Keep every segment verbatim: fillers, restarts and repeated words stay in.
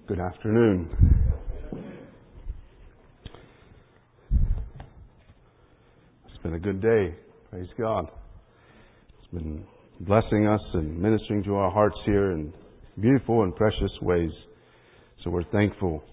Good afternoon. It's been a good day. Praise God. It's been blessing us and ministering to our hearts here in beautiful and precious ways. So we're thankful.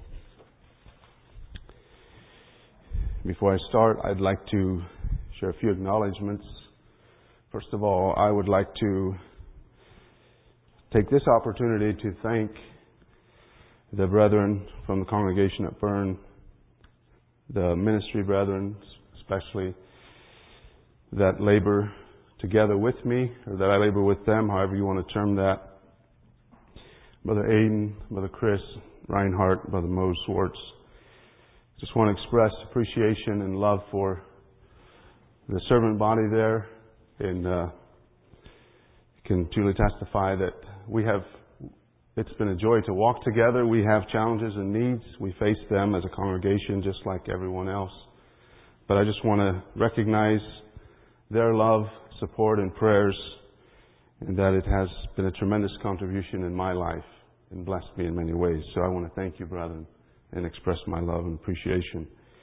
Before I start, I'd like to share a few acknowledgments. First of all, I would like to take this opportunity to thank the brethren from the congregation at Bern, the ministry brethren especially, that labor together with me, or that I labor with them, however you want to term that. Brother Aiden, Brother Chris, Reinhardt, Brother Mo Swartz. Just want to express appreciation and love for the servant body there, and uh, can truly testify that we have It's been a joy to walk together. We have challenges and needs. We face them as a congregation just like everyone else. But I just want to recognize their love, support, and prayers, and that it has been a tremendous contribution in my life and blessed me in many ways. So I want to thank you, brethren, and express my love and appreciation.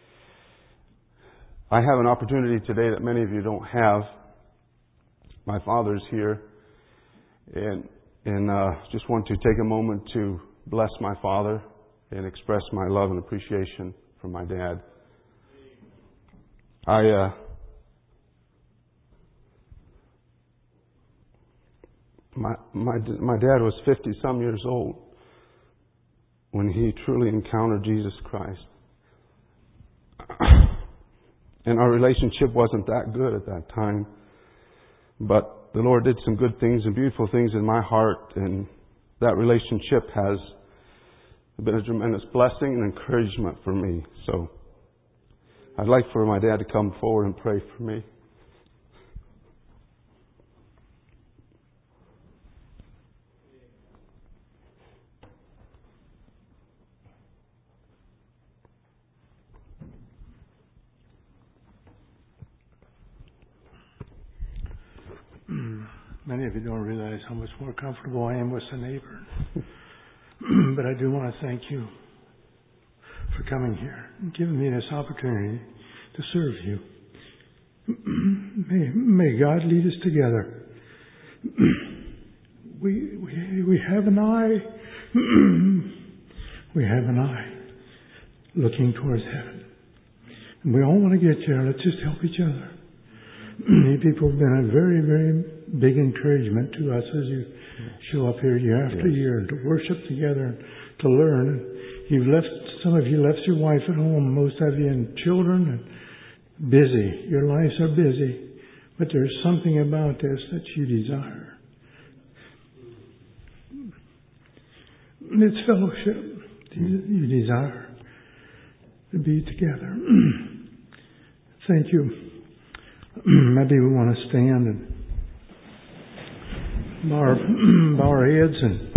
I have an opportunity today that many of you don't have. My father's here, and And uh, just want to take a moment to bless my father and express my love and appreciation for my dad. I uh, my my my dad was fifty some years old when he truly encountered Jesus Christ, and our relationship wasn't that good at that time, but the Lord did some good things and beautiful things in my heart, and that relationship has been a tremendous blessing and encouragement for me. So I'd like for my dad to come forward and pray for me. Many of you don't realize how much more comfortable I am with a neighbor. But I do want to thank you for coming here and giving me this opportunity to serve you. May, may God lead us together. we, we, we have an eye. we have an eye looking towards heaven. And we all want to get there. Let's just help each other. You people have been a very, very big encouragement to us as you show up here year after yes. year to worship together, to learn. You've left, some of you left your wife at home, most of you and children, and busy. Your lives are busy, but there's something about this that you desire. It's fellowship. You, you desire to be together. Thank you. Maybe we want to stand and bow our, bow our heads and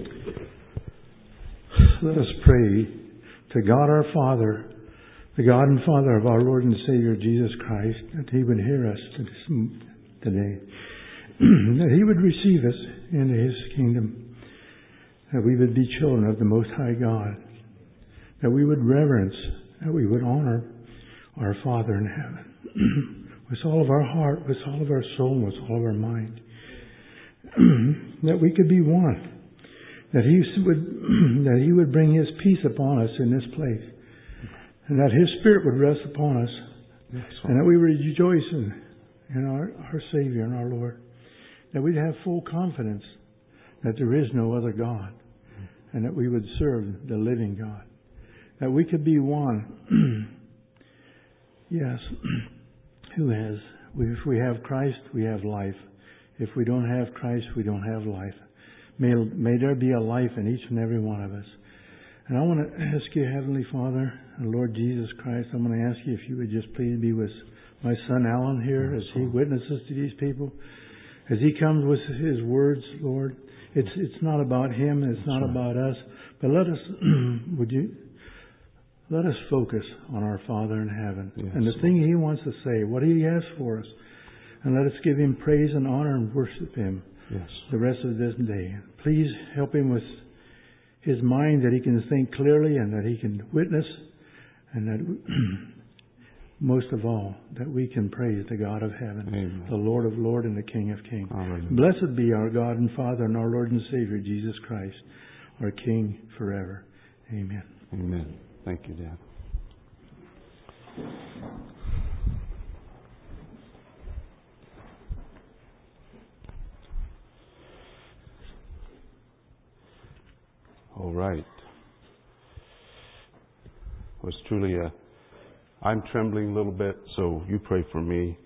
let us pray to God our Father, the God and Father of our Lord and Savior Jesus Christ, that He would hear us today, that He would receive us into His kingdom, that we would be children of the Most High God, that we would reverence, that we would honor our Father in heaven. With all of our heart, with all of our soul, with all of our mind. That we could be one. That He would that He would bring His peace upon us in this place. And that His Spirit would rest upon us. Yes, and that we would rejoice in, in our, our Savior and our Lord. That we'd have full confidence that there is no other God. And that we would serve the living God. That we could be one. Yes. Who has, if we have Christ, we have life. If we don't have Christ, we don't have life. May, may there be a life in each and every one of us. And I want to ask you, Heavenly Father, and Lord Jesus Christ, I'm going to ask you if you would just please be with my son Alan here as he witnesses to these people. As he comes with his words, Lord, it's it's not about him, it's not about us, but let us, would you... Let us focus on our Father in heaven yes. and the thing He wants to say, what He has for us. And let us give Him praise and honor and worship Him yes. the rest of this day. Please help Him with his mind that he can think clearly and that he can witness, and that most of all, that we can praise the God of heaven, Amen. The Lord of lords and the King of kings. Amen. Blessed be our God and Father and our Lord and Savior, Jesus Christ, our King forever. Amen. Amen. Thank you, Dad. All right. It was truly a... I'm trembling a little bit, so you pray for me.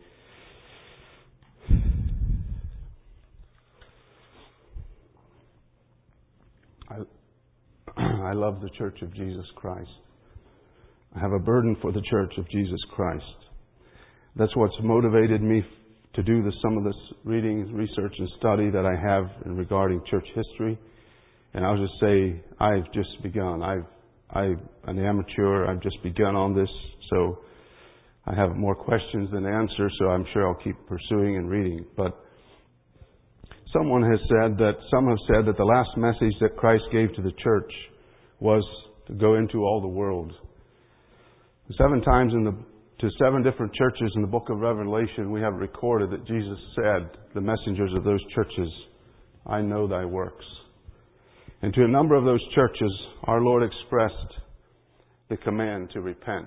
I, I love the Church of Jesus Christ. I have a burden for the Church of Jesus Christ. That's what's motivated me to do the, some of this reading, research, and study that I have in regarding church history. And I'll just say, I've just begun. I've, I'm an amateur. I've just begun on this, so I have more questions than answers, so I'm sure I'll keep pursuing and reading. But someone has said that, some have said that the last message that Christ gave to the church was to go into all the world. Seven times in the, to seven different churches in the book of Revelation, we have recorded that Jesus said, the messengers of those churches, I know thy works. And to a number of those churches, our Lord expressed the command to repent.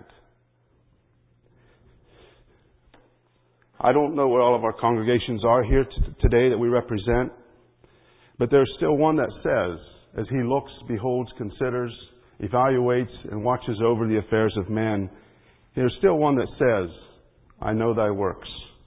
I don't know where all of our congregations are here t- today that we represent, but there's still one that says, as he looks, beholds, considers, evaluates, and watches over the affairs of men, there's still one that says, I know thy works.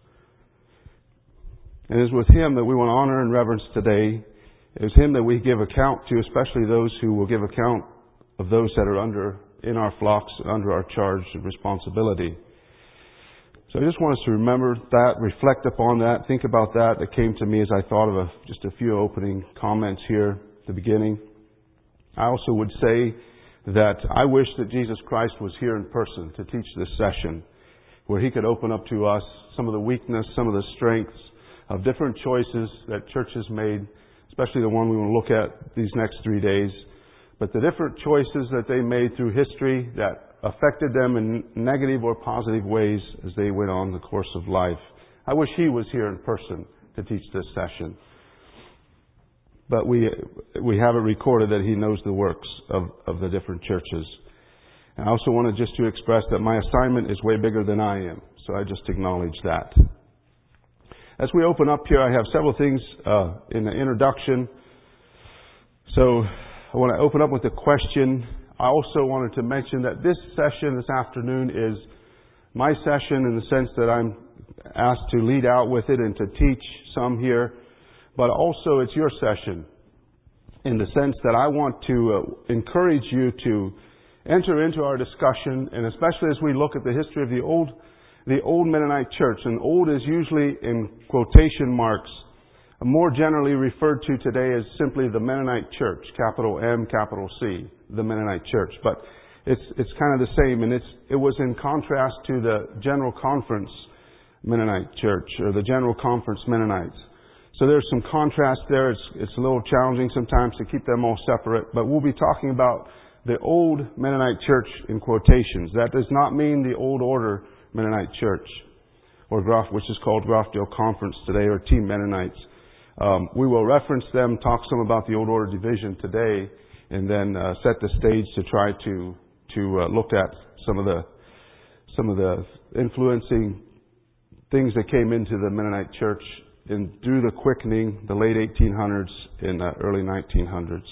And it is with him that we want to honor and reverence today. It is him that we give account to, especially those who will give account of those that are under, in our flocks, under our charge and responsibility. So I just want us to remember that, reflect upon that, think about that. It came to me as I thought of a, just a few opening comments here at the beginning. I also would say that I wish that Jesus Christ was here in person to teach this session, where he could open up to us some of the weakness, some of the strengths of different choices that churches made, especially the one we want to look at these next three days. But the different choices that they made through history that affected them in negative or positive ways as they went on the course of life. I wish he was here in person to teach this session. But we we have it recorded that he knows the works of, of the different churches. And I also wanted just to express that my assignment is way bigger than I am. So I just acknowledge that. As we open up here, I have several things uh, in the introduction. So I want to open up with a question. I also wanted to mention that this session this afternoon is my session in the sense that I'm asked to lead out with it and to teach some here. But also it's your session in the sense that I want to uh, encourage you to enter into our discussion, and especially as we look at the history of the old the old Mennonite church. And old is usually in quotation marks, more generally referred to today as simply the Mennonite church, capital M, capital C, the Mennonite church. But it's it's kind of the same, and it's it was in contrast to the General Conference Mennonite church, or the General Conference Mennonites. So there's some contrast there. It's it's a little challenging sometimes to keep them all separate, but we'll be talking about the old Mennonite church in quotations. That does not mean the old order Mennonite church, or Groff, which is called Groffdale Conference today, or Team Mennonites. Um, we will reference them, talk some about the old order division today, and then uh, set the stage to try to to uh, look at some of the some of the influencing things that came into the Mennonite church in through the quickening, the late eighteen hundreds and uh, early nineteen hundreds.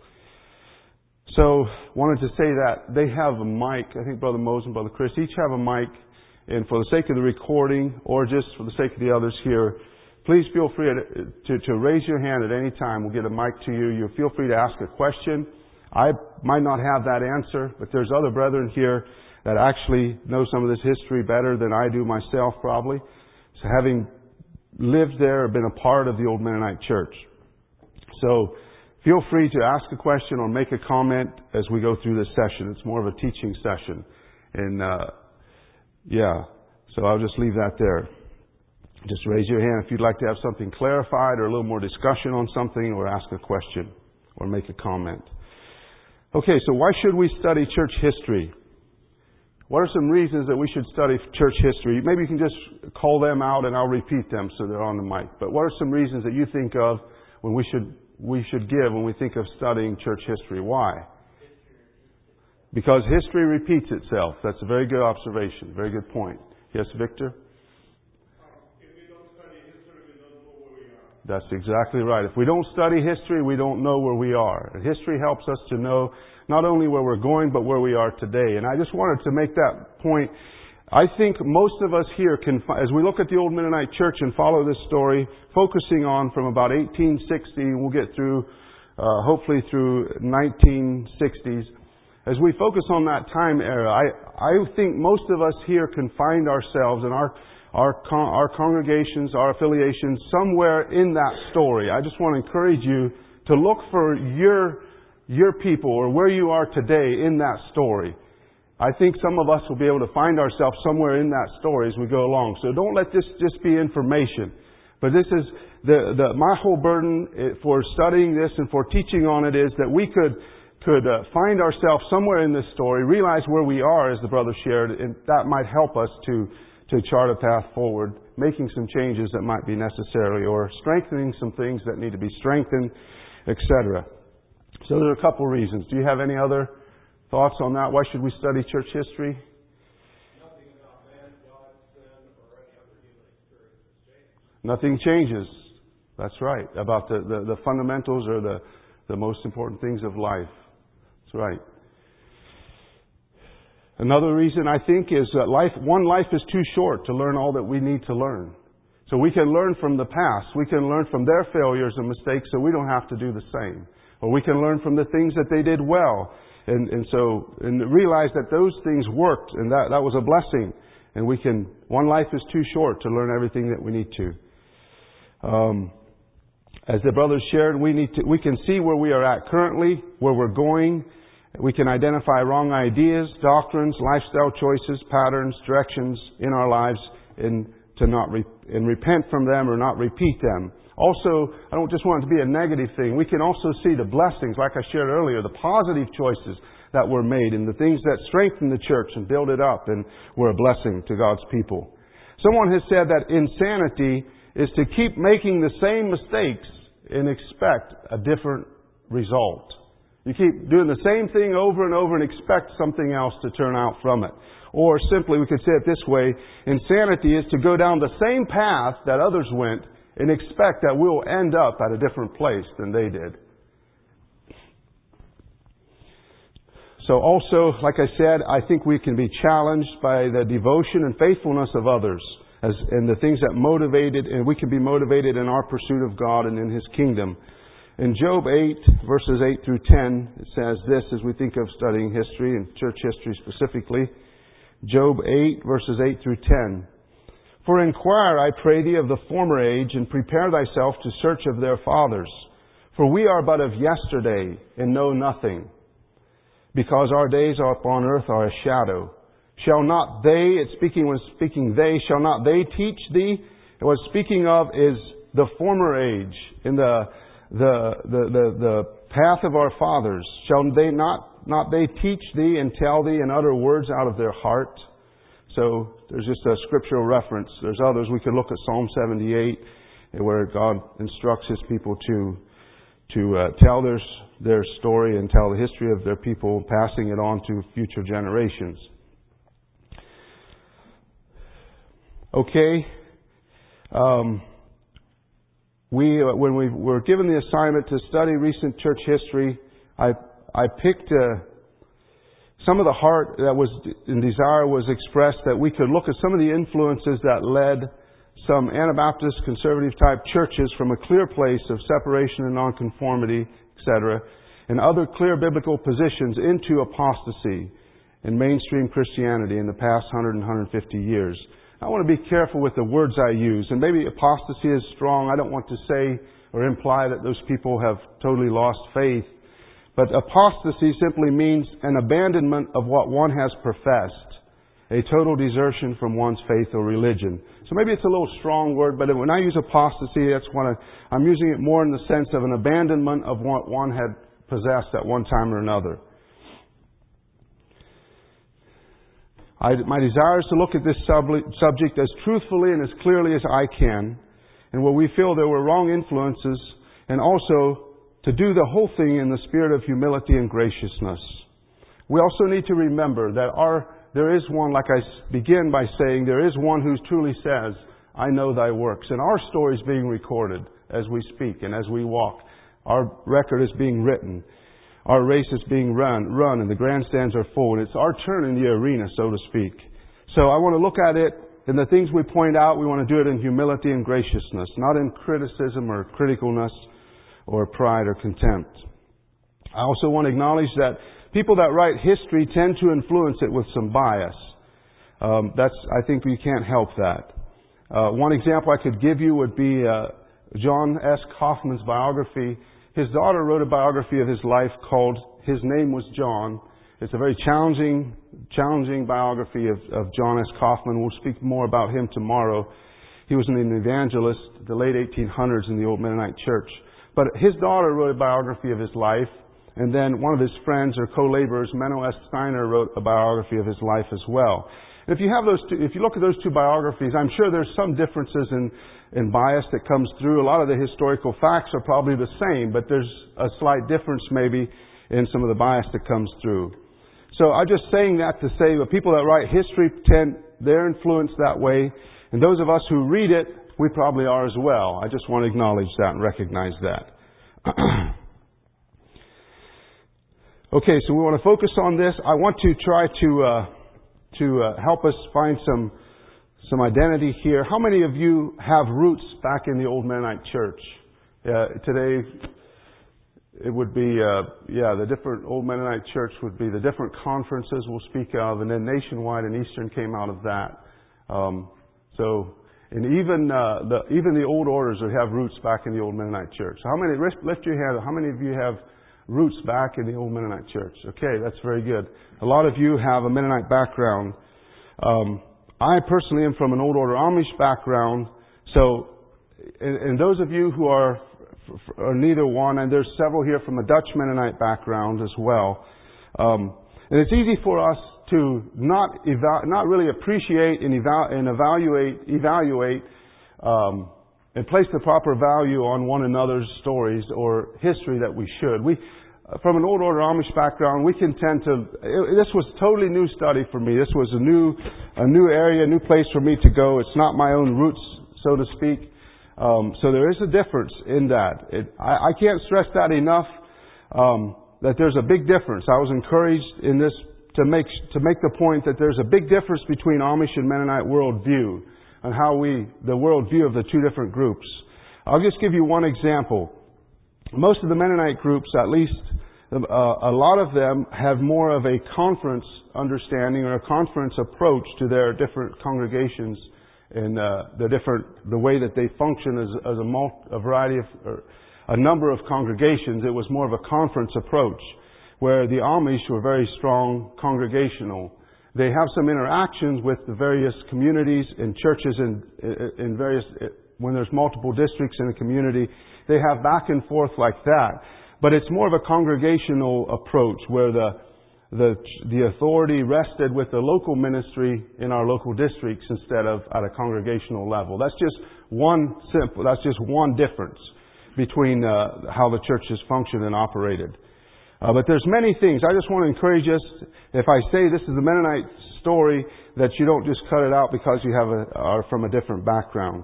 So, wanted to say that they have a mic. I think Brother Moses and Brother Chris each have a mic. And for the sake of the recording, or just for the sake of the others here, please feel free to, to, to raise your hand at any time. We'll get a mic to you. You feel free to ask a question. I might not have that answer, but there's other brethren here that actually know some of this history better than I do myself, probably. So having lived there, been a part of the old Mennonite church. So feel free to ask a question or make a comment as we go through this session. It's more of a teaching session. And, uh, yeah, so I'll just leave that there. Just raise your hand if you'd like to have something clarified or a little more discussion on something, or ask a question or make a comment. Okay, so why should we study church history? What are some reasons that we should study church history? Maybe you can just call them out and I'll repeat them so they're on the mic. But what are some reasons that you think of when we should we should give when we think of studying church history? Why? Because history repeats itself. That's a very good observation. Very good point. Yes, Victor? If we don't study history, we don't know where we are. That's exactly right. If we don't study history, we don't know where we are. And history helps us to know not only where we're going, but where we are today. And I just wanted to make that point. I think most of us here can, as we look at the old Mennonite church and follow this story, focusing on from about eighteen sixty, we'll get through, uh, hopefully through nineteen sixties. As we focus on that time era, I, I think most of us here can find ourselves and our, our, con- our congregations, our affiliations, somewhere in that story. I just want to encourage you to look for your your people or where you are today in that story. I think some of us will be able to find ourselves somewhere in that story as we go along. So don't let this just be information. But this is the, the my whole burden for studying this and for teaching on it is that we could could uh, find ourselves somewhere in this story, realize where we are, as the brother shared, and that might help us to to chart a path forward, making some changes that might be necessary, or strengthening some things that need to be strengthened, et cetera. So there are a couple reasons. Do you have any other thoughts on that? Why should we study church history? Nothing about man, God, sin, or any other human experience has changed. Nothing changes. That's right. About the, the, the fundamentals or the, the most important things of life. That's right. Another reason I think is that life, one life is too short to learn all that we need to learn. So we can learn from the past. We can learn from their failures and mistakes so we don't have to do the same. Or we can learn from the things that they did well. And, and so, and realize that those things worked and that, that was a blessing. And we can, one life is too short to learn everything that we need to. Um, as the brothers shared, we need to, we can see where we are at currently, where we're going. We can identify wrong ideas, doctrines, lifestyle choices, patterns, directions in our lives and to not re, and repent from them or not repeat them. Also, I don't just want it to be a negative thing. We can also see the blessings, like I shared earlier, the positive choices that were made and the things that strengthen the church and build it up and were a blessing to God's people. Someone has said that insanity is to keep making the same mistakes and expect a different result. You keep doing the same thing over and over and expect something else to turn out from it. Or simply, we could say it this way, insanity is to go down the same path that others went and expect that we'll end up at a different place than they did. So also, like I said, I think we can be challenged by the devotion and faithfulness of others as and the things that motivated, and we can be motivated in our pursuit of God and in His kingdom. In Job eight, verses eight through ten, it says this as we think of studying history and church history specifically. Job eight, verses eight through ten. For inquire, I pray thee, of the former age, and prepare thyself to search of their fathers. For we are but of yesterday, and know nothing. Because our days upon earth are a shadow. Shall not they, it's speaking when speaking they, shall not they teach thee? And what it's speaking of is the former age, in the the the the, the path of our fathers. Shall they not not they teach thee and tell thee and utter words out of their heart? So there's just a scriptural reference. There's others. We could look at Psalm seventy-eight, where God instructs His people to to uh, tell their their story and tell the history of their people, passing it on to future generations. Okay. Um, we uh, when we were given the assignment to study recent church history, I I picked. Uh, Some of the heart that was in desire was expressed that we could look at some of the influences that led some Anabaptist conservative type churches from a clear place of separation and nonconformity, et cetera, and other clear biblical positions into apostasy in mainstream Christianity in the past one hundred and one hundred fifty years. I want to be careful with the words I use, and maybe apostasy is strong. I don't want to say or imply that those people have totally lost faith. But apostasy simply means an abandonment of what one has professed, a total desertion from one's faith or religion. So maybe it's a little strong word, but when I use apostasy, that's what I, I'm using it more in the sense of an abandonment of what one had possessed at one time or another. I, my desire is to look at this sub- subject as truthfully and as clearly as I can, and where we feel there were wrong influences, and also to do the whole thing in the spirit of humility and graciousness. We also need to remember that our there is one, like I begin by saying, there is one who truly says, I know thy works. And our story is being recorded as we speak and as we walk. Our record is being written. Our race is being run, run, and the grandstands are full. And it's our turn in the arena, so to speak. So I want to look at it, and the things we point out, we want to do it in humility and graciousness, not in criticism or criticalness or pride or contempt. I also want to acknowledge that people that write history tend to influence it with some bias. Um, that's, I think we can't help that. Uh, one example I could give you would be uh, John S. Kaufman's biography. His daughter wrote a biography of his life called His Name Was John. It's a very challenging, challenging biography of, of John S. Kaufman. We'll speak more about him tomorrow. He was an evangelist, the late eighteen hundreds in the Old Mennonite Church. But his daughter wrote a biography of his life, and then one of his friends or co-laborers, Menno S. Steiner, wrote a biography of his life as well. And if you have those two, if you look at those two biographies, I'm sure there's some differences in, in bias that comes through. A lot of the historical facts are probably the same, but there's a slight difference maybe in some of the bias that comes through. So I'm just saying that to say that people that write history tend, they're influenced that way. And those of us who read it, we probably are as well. I just want to acknowledge that and recognize that. Okay, so we want to focus on this. I want to try to uh, to uh, help us find some some identity here. How many of you have roots back in the Old Mennonite Church? Uh, today, it would be uh, yeah, the different Old Mennonite Church would be the different conferences we'll speak of, and then Nationwide and Eastern came out of that. Um, so. And even uh, the even the old orders would have roots back in the Old Mennonite Church. How many lift your hand? How many of you have roots back in the Old Mennonite Church? Okay, that's very good. A lot of you have a Mennonite background. Um, I personally am from an Old Order Amish background. So, and, and those of you who are, are neither one, and there's several here from a Dutch Mennonite background as well. Um, and it's easy for us to not eva- not really appreciate and, eva- and evaluate evaluate um, and place the proper value on one another's stories or history that we should. We, from an Old Order Amish background, we can tend to. It, this was totally new study for me. This was a new a new area, a new place for me to go. It's not my own roots, so to speak. Um, so there is a difference in that. It, I, I can't stress that enough. Um, that there's a big difference. I was encouraged in this. To make to make the point that there's a big difference between Amish and Mennonite worldview and how we the worldview of the two different groups. I'll just give you one example. Most of the Mennonite groups, at least uh, a lot of them, have more of a conference understanding or a conference approach to their different congregations and uh, the different the way that they function as, as a, multi, a variety of or a number of congregations. It was more of a conference approach, where the Amish were very strong congregational. They have some interactions with the various communities and churches in, in various, when there's multiple districts in a community, they have back and forth like that. But it's more of a congregational approach where the, the, the authority rested with the local ministry in our local districts instead of at a congregational level. That's just one simple, that's just one difference between uh, how the churches functioned and operated. Uh, but there's many things. I just want to encourage us, if I say this is the Mennonite story, that you don't just cut it out because you have a, are from a different background.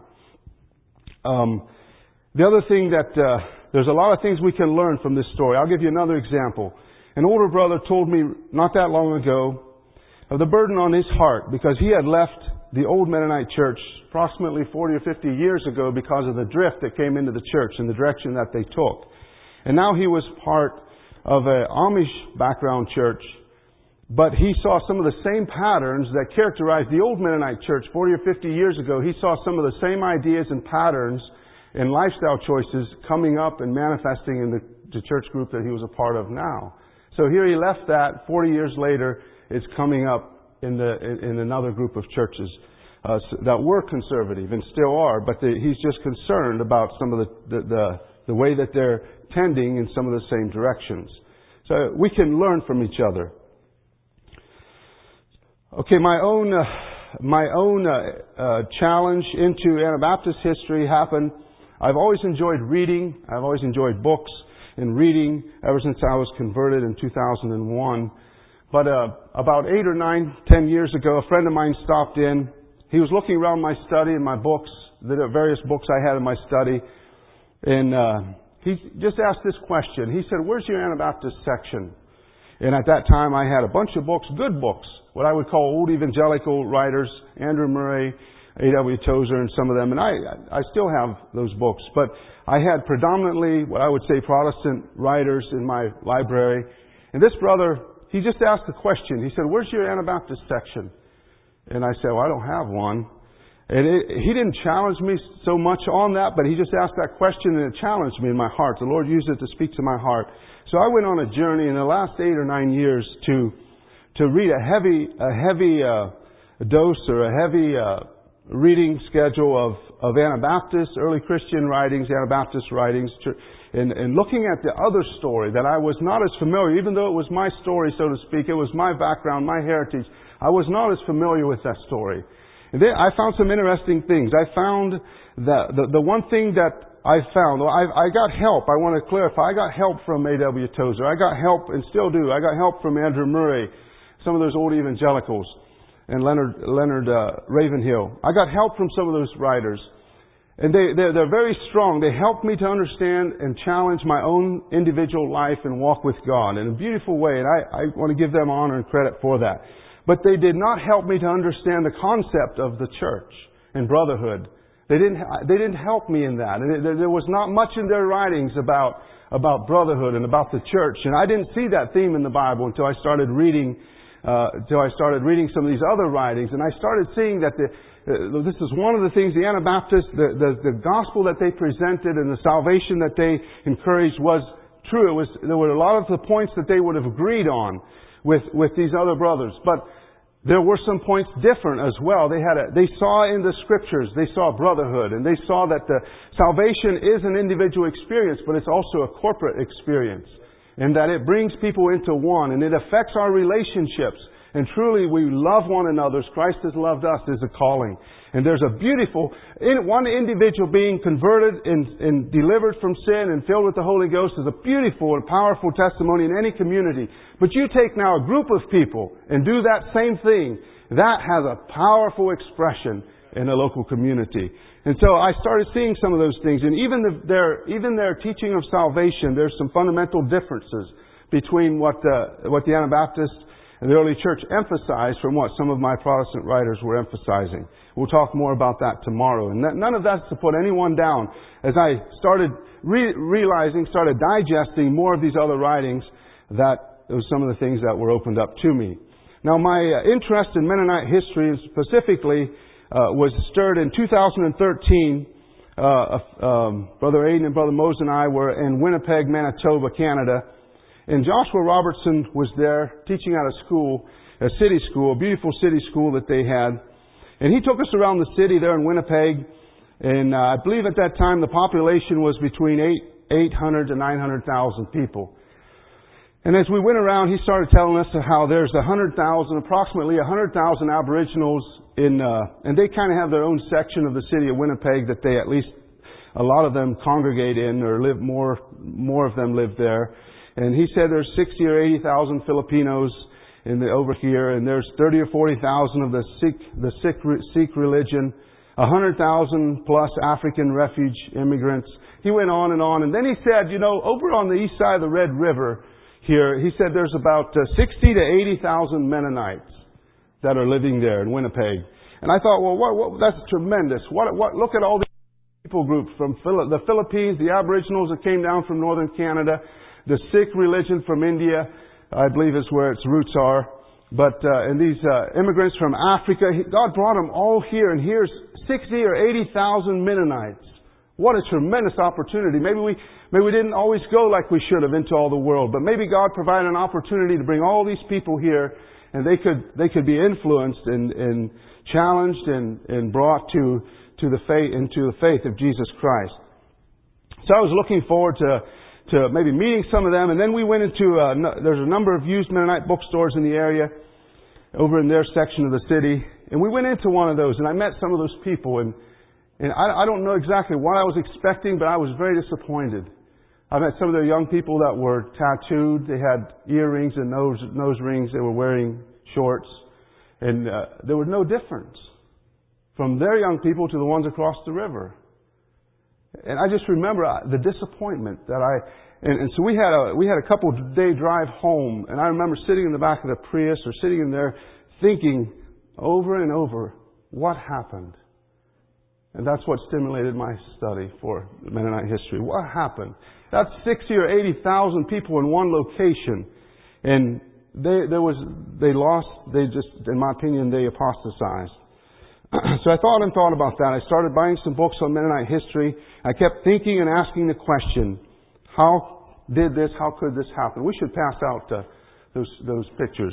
Um, the other thing that, uh, there's a lot of things we can learn from this story. I'll give you another example. An older brother told me not that long ago of the burden on his heart because he had left the old Mennonite church approximately forty or fifty years ago because of the drift that came into the church and the direction that they took. And now he was part of an Amish background church, but he saw some of the same patterns that characterized the old Mennonite church forty or fifty years ago. He saw some of the same ideas and patterns and lifestyle choices coming up and manifesting in the, the church group that he was a part of now. So here he left that. forty years later, it's coming up in the in, in another group of churches uh, that were conservative and still are, but the, he's just concerned about some of the the, the the way that they're tending in some of the same directions. So we can learn from each other. Okay, my own uh, my own uh, uh, challenge into Anabaptist history happened. I've always enjoyed reading. I've always enjoyed books and reading ever since I was converted in two thousand one. But uh, about eight or nine, ten years ago, a friend of mine stopped in. He was looking around my study and my books, the various books I had in my study, and uh, he just asked this question. He said, "Where's your Anabaptist section?" And at that time, I had a bunch of books, good books, what I would call old evangelical writers, Andrew Murray, A W Tozer, and some of them. And I, I still have those books. But I had predominantly what I would say Protestant writers in my library. And this brother, he just asked the question. He said, "Where's your Anabaptist section?" And I said, "Well, I don't have one." And it, he didn't challenge me so much on that, but he just asked that question and it challenged me in my heart. The Lord used it to speak to my heart. So I went on a journey in the last eight or nine years to to read a heavy a heavy uh, dose or a heavy uh, reading schedule of, of Anabaptist, early Christian writings, Anabaptist writings, and, and looking at the other story that I was not as familiar, even though it was my story, so to speak, it was my background, my heritage, I was not as familiar with that story. And then I found some interesting things. I found that the, the one thing that I found, well, I, I got help. I want to clarify. I got help from A W Tozer. I got help, and still do. I got help from Andrew Murray, some of those old evangelicals, and Leonard Leonard uh, Ravenhill. I got help from some of those writers, and they they're, they're very strong. They helped me to understand and challenge my own individual life and walk with God in a beautiful way. And I, I want to give them honor and credit for that. But they did not help me to understand the concept of the church and brotherhood. They didn't, they didn't help me in that. And there was not much in their writings about, about brotherhood and about the church. And I didn't see that theme in the Bible until I started reading, uh, until I started reading some of these other writings. And I started seeing that the, uh, this is one of the things the Anabaptists, the, the, the gospel that they presented and the salvation that they encouraged was true. It was, there were a lot of the points that they would have agreed on with, with these other brothers. But there were some points different as well. They had a, they saw in the scriptures, they saw brotherhood, and they saw that the salvation is an individual experience, but it's also a corporate experience. And that it brings people into one, and it affects our relationships. And truly we love one another as Christ has loved us is a calling. And there's a beautiful, in, one individual being converted and, and delivered from sin and filled with the Holy Ghost is a beautiful and powerful testimony in any community. But you take now a group of people and do that same thing, that has a powerful expression in a local community. And so I started seeing some of those things. And even the, their, even their teaching of salvation, there's some fundamental differences between what, uh, what the Anabaptists and the early church emphasized from what some of my Protestant writers were emphasizing. We'll talk more about that tomorrow. And none of that's to put anyone down. As I started re- realizing, started digesting more of these other writings, that it was some of the things that were opened up to me. Now, my uh, interest in Mennonite history specifically uh, was stirred in two thousand thirteen. Uh, um, Brother Aiden and Brother Mose and I were in Winnipeg, Manitoba, Canada. And Joshua Robertson was there teaching at a school, a city school, a beautiful city school that they had. And he took us around the city there in Winnipeg. And uh, I believe at that time the population was between eight hundred to nine hundred thousand people. And as we went around, he started telling us how there's one hundred thousand, approximately one hundred thousand Aboriginals in, uh, and they kind of have their own section of the city of Winnipeg that they at least, a lot of them congregate in or live more, more of them live there. And he said there's sixty or eighty thousand Filipinos in the, over here, and there's thirty or forty thousand of the Sikh, the Sikh, Sikh religion, one hundred thousand plus African refuge immigrants. He went on and on, and then he said, you know, over on the east side of the Red River here, he said there's about uh, sixty to eighty thousand Mennonites that are living there in Winnipeg. And I thought, well, what, what, that's tremendous. What, what, look at all these people groups from Phil- the Philippines, the Aboriginals that came down from northern Canada, the Sikh religion from India, I believe is where its roots are. But, uh, and these, uh, immigrants from Africa, God brought them all here, and here's sixty or eighty thousand Mennonites. What a tremendous opportunity. Maybe we, maybe we didn't always go like we should have into all the world, but maybe God provided an opportunity to bring all these people here, and they could, they could be influenced and, and challenged and, and brought to, to the faith, into the faith of Jesus Christ. So I was looking forward to, to maybe meeting some of them. And then we went into, uh, no, there's a number of used Mennonite bookstores in the area. over in their section of the city. And we went into one of those, and I met some of those people, and, and I, I don't know exactly what I was expecting, but I was very disappointed. I met some of their young people that were tattooed. They had earrings and nose, nose rings. They were wearing shorts. And uh, there was no difference from their young people to the ones across the river. And I just remember the disappointment that I... And, and so we had a we had a couple day drive home, and I remember sitting in the back of the Prius or sitting in there thinking over and over, what happened? And that's what stimulated my study for Mennonite history. What happened? That's sixty or eighty thousand people in one location, and they there was they lost. They just, in my opinion, they apostatized. So I thought and thought about that. I started buying some books on Mennonite history. I kept thinking and asking the question, how did this, how could this happen? We should pass out uh, those those pictures.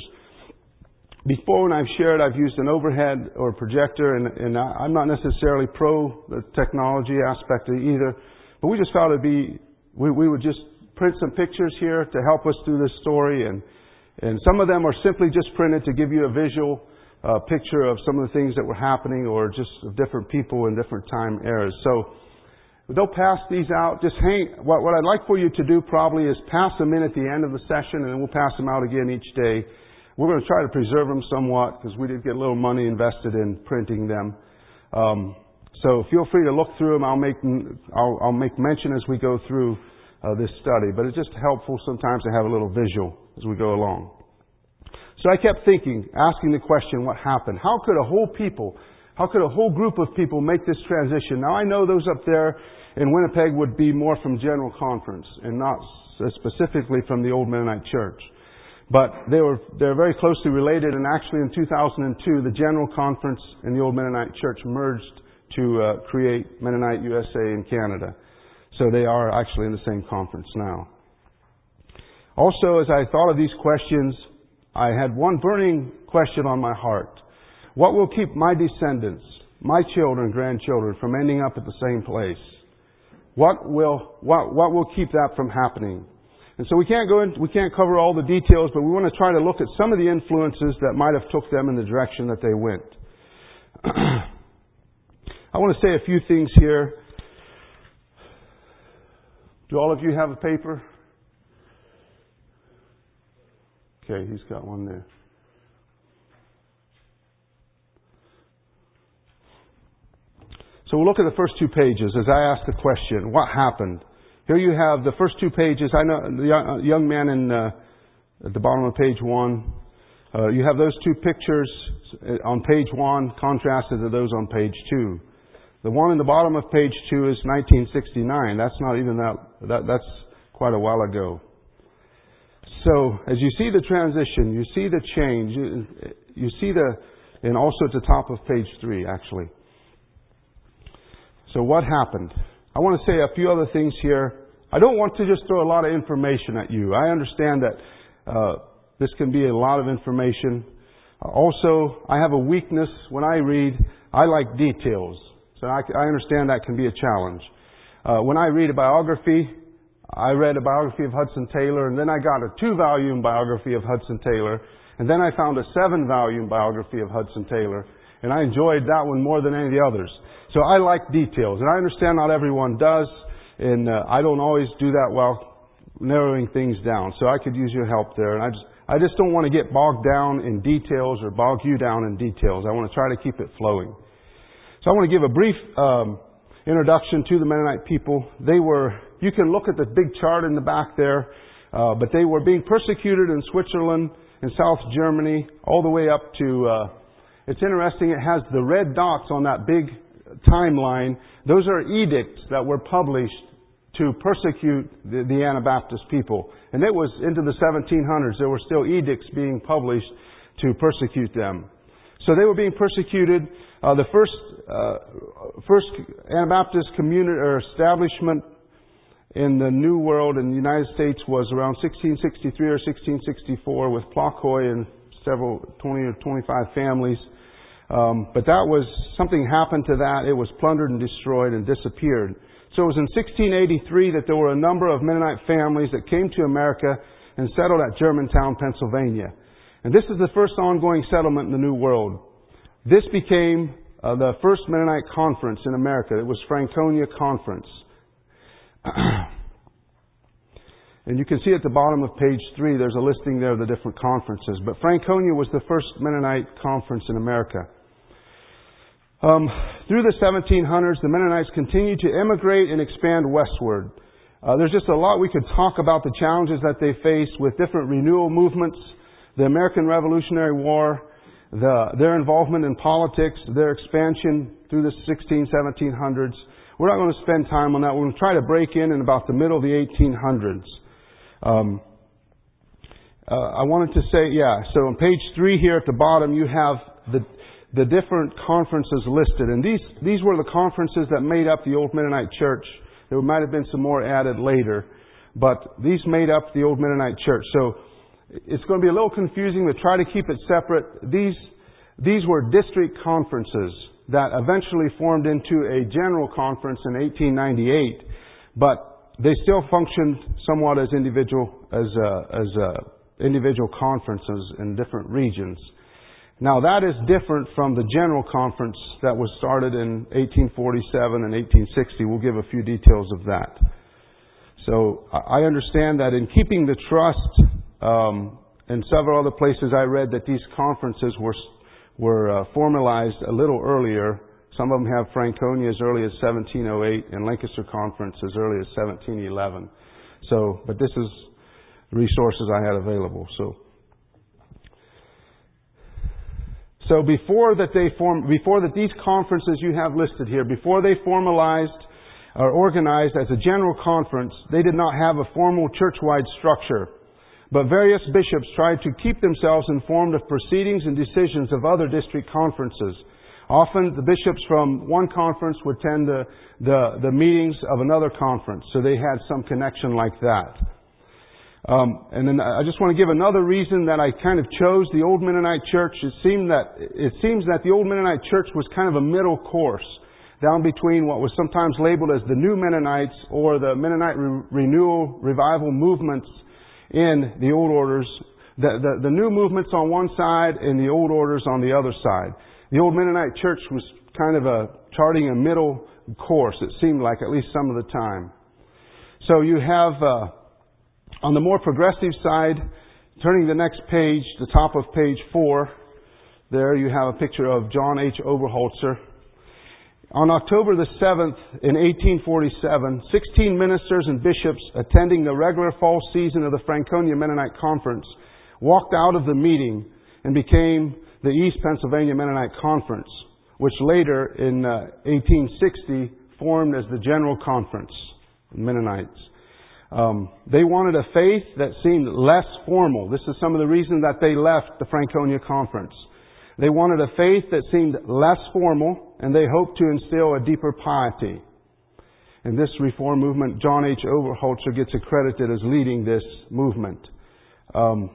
Before, when I've shared, I've used an overhead or projector, and, and I'm not necessarily pro the technology aspect of it either, but we just thought it'd be, we, we would just print some pictures here to help us through this story, and, and some of them are simply just printed to give you a visual uh, picture of some of the things that were happening, or just of different people in different time eras. So they'll pass these out. Just hang. What, what I'd like for you to do probably is pass them in at the end of the session, and then we'll pass them out again each day. We're going to try to preserve them somewhat because we did get a little money invested in printing them. Um, so feel free to look through them. I'll make I'll, I'll make mention as we go through uh, this study. But it's just helpful sometimes to have a little visual as we go along. So I kept thinking, asking the question, what happened? How could a whole people, how could a whole group of people make this transition? Now I know those up there in Winnipeg would be more from General Conference and not specifically from the Old Mennonite Church. But they were, they're very closely related, and actually in two thousand two, the General Conference and the Old Mennonite Church merged to uh, create Mennonite U S A in Canada. So they are actually in the same conference now. Also, as I thought of these questions, I had one burning question on my heart. What will keep my descendants, my children, grandchildren, from ending up at the same place? What will, what, what will keep that from happening? And so we can't go in, we can't cover all the details, but we want to try to look at some of the influences that might have took them in the direction that they went. I want to say a few things here. Do all of you have a paper? Okay, he's got one there. So we'll look at the first two pages as I ask the question, what happened? Here you have the first two pages. I know the young man in uh, at the bottom of page one. Uh, you have those two pictures on page one contrasted to those on page two. The one in the bottom of page two is nineteen sixty-nine. That's not even that, that that's quite a while ago. So as you see the transition, you see the change, you, you see the, and also at the top of page three, actually. So what happened? I want to say a few other things here. I don't want to just throw a lot of information at you. I understand that uh, this can be a lot of information. Uh, also, I have a weakness when I read. I like details. So I, I understand that can be a challenge. Uh, when I read a biography, I read a biography of Hudson Taylor, and then I got a two-volume biography of Hudson Taylor, and then I found a seven-volume biography of Hudson Taylor, and I enjoyed that one more than any of the others. So I like details, and I understand not everyone does, and uh, I don't always do that well narrowing things down. So I could use your help there, and I just I just don't want to get bogged down in details or bog you down in details. I want to try to keep it flowing. So I want to give a brief um, introduction to the Mennonite people. They were, you can look at the big chart in the back there, uh, but they were being persecuted in Switzerland, in South Germany, all the way up to, uh, it's interesting, it has the red dots on that big timeline. Those are edicts that were published to persecute the, the Anabaptist people. And it was into the seventeen hundreds. There were still edicts being published to persecute them. So they were being persecuted. Uh, the first uh, first Anabaptist community or establishment in the New World in the United States was around sixteen sixty-three or sixteen sixty-four with Plockhoy and several twenty or twenty-five families. Um, but that was, something happened to that. It was plundered and destroyed and disappeared. So it was in sixteen eighty-three that there were a number of Mennonite families that came to America and settled at Germantown, Pennsylvania. And this is the first ongoing settlement in the New World. This became uh, the first Mennonite conference in America. It was Franconia Conference. And you can see at the bottom of page three, there's a listing there of the different conferences. But Franconia was the first Mennonite conference in America. Um, through the seventeen hundreds, the Mennonites continued to immigrate and expand westward. Uh, there's just a lot we could talk about the challenges that they faced with different renewal movements, the American Revolutionary War, the, their involvement in politics, their expansion through the sixteen, seventeen hundreds. We're not going to spend time on that. We're going to try to break in in about the middle of the eighteen hundreds. Um, uh, I wanted to say, yeah, so on page three here at the bottom, you have the the different conferences listed. And these, these were the conferences that made up the Old Mennonite Church. There might have been some more added later, but these made up the Old Mennonite Church. So it's going to be a little confusing to try to keep it separate. These, these were district conferences that eventually formed into a general conference in eighteen ninety-eight, but they still functioned somewhat as individual, as, uh, as, uh, individual conferences in different regions. Now that is different from the General Conference that was started in eighteen forty-seven and eighteen sixty. We'll give a few details of that. So I understand that in keeping the trust, um, in several other places I read that these conferences were were uh, formalized a little earlier. Some of them have Franconia as early as seventeen oh eight and Lancaster Conference as early as seventeen eleven. So, but this is resources I had available. So. So before that they form, before that these conferences you have listed here, before they formalized or organized as a general conference, they did not have a formal church-wide structure. But various bishops tried to keep themselves informed of proceedings and decisions of other district conferences. Often the bishops from one conference would attend the, the, the meetings of another conference, so they had some connection like that. Um, and then I just want to give another reason that I kind of chose the Old Mennonite Church. It seemed that it seems that the Old Mennonite Church was kind of a middle course, down between what was sometimes labeled as the New Mennonites or the Mennonite re- renewal revival movements in the old orders. The, the, the new movements on one side and the old orders on the other side. The Old Mennonite Church was kind of a charting a middle course. It seemed like, at least some of the time. So you have. Uh, On the more progressive side, turning the next page, the top of page four, there you have a picture of John H. Oberholzer. On October the seventh in eighteen forty-seven, sixteen ministers and bishops attending the regular fall season of the Franconia Mennonite Conference walked out of the meeting and became the East Pennsylvania Mennonite Conference, which later in uh, eighteen sixty formed as the General Conference of Mennonites. Um, they wanted a faith that seemed less formal. This is some of the reason that they left the Franconia Conference. They wanted a faith that seemed less formal, and they hoped to instill a deeper piety. In this reform movement, John H. Oberholzer gets accredited as leading this movement. Um,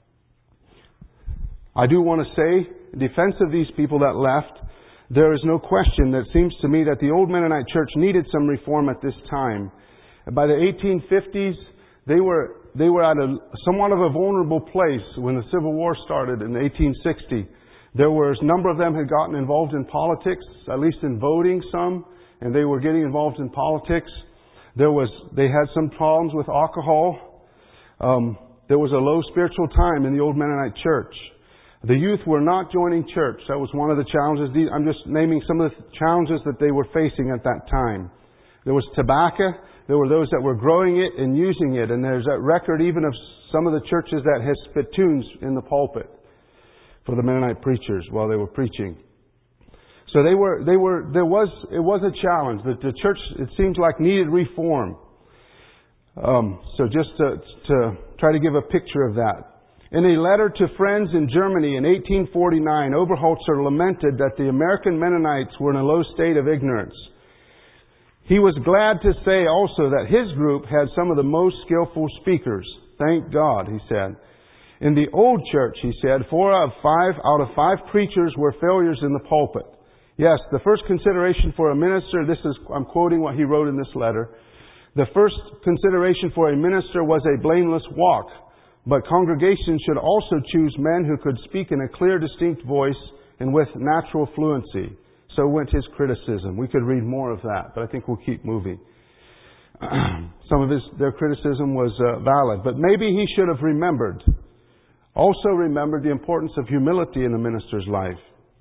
I do want to say, in defense of these people that left, there is no question that it seems to me that the Old Mennonite Church needed some reform at this time. By the eighteen fifties, they were they were at a somewhat of a vulnerable place when the Civil War started in eighteen sixty. There was a number of them had gotten involved in politics, at least in voting some, and they were getting involved in politics. There was they had some problems with alcohol. Um, there was a low spiritual time in the Old Mennonite Church. The youth were not joining church. That was one of the challenges. I'm just naming some of the challenges that they were facing at that time. There was tobacco. There were those that were growing it and using it. And there's that record even of some of the churches that had spittoons in the pulpit for the Mennonite preachers while they were preaching. So they were, they were, there was, it was a challenge. But the church, it seems like, needed reform. Um, so just to, to try to give a picture of that. In a letter to friends in Germany in eighteen forty-nine, Oberholzer lamented that the American Mennonites were in a low state of ignorance. He was glad to say also that his group had some of the most skillful speakers. Thank God, he said. In the old church, he said, four out of five out of five preachers were failures in the pulpit. Yes, the first consideration for a minister, this is, I'm quoting what he wrote in this letter. The first consideration for a minister was a blameless walk. But congregations should also choose men who could speak in a clear, distinct voice and with natural fluency. So went his criticism. We could read more of that, but I think we'll keep moving. Some of his, their criticism was uh, valid, but maybe he should have remembered, also remembered the importance of humility in the minister's life.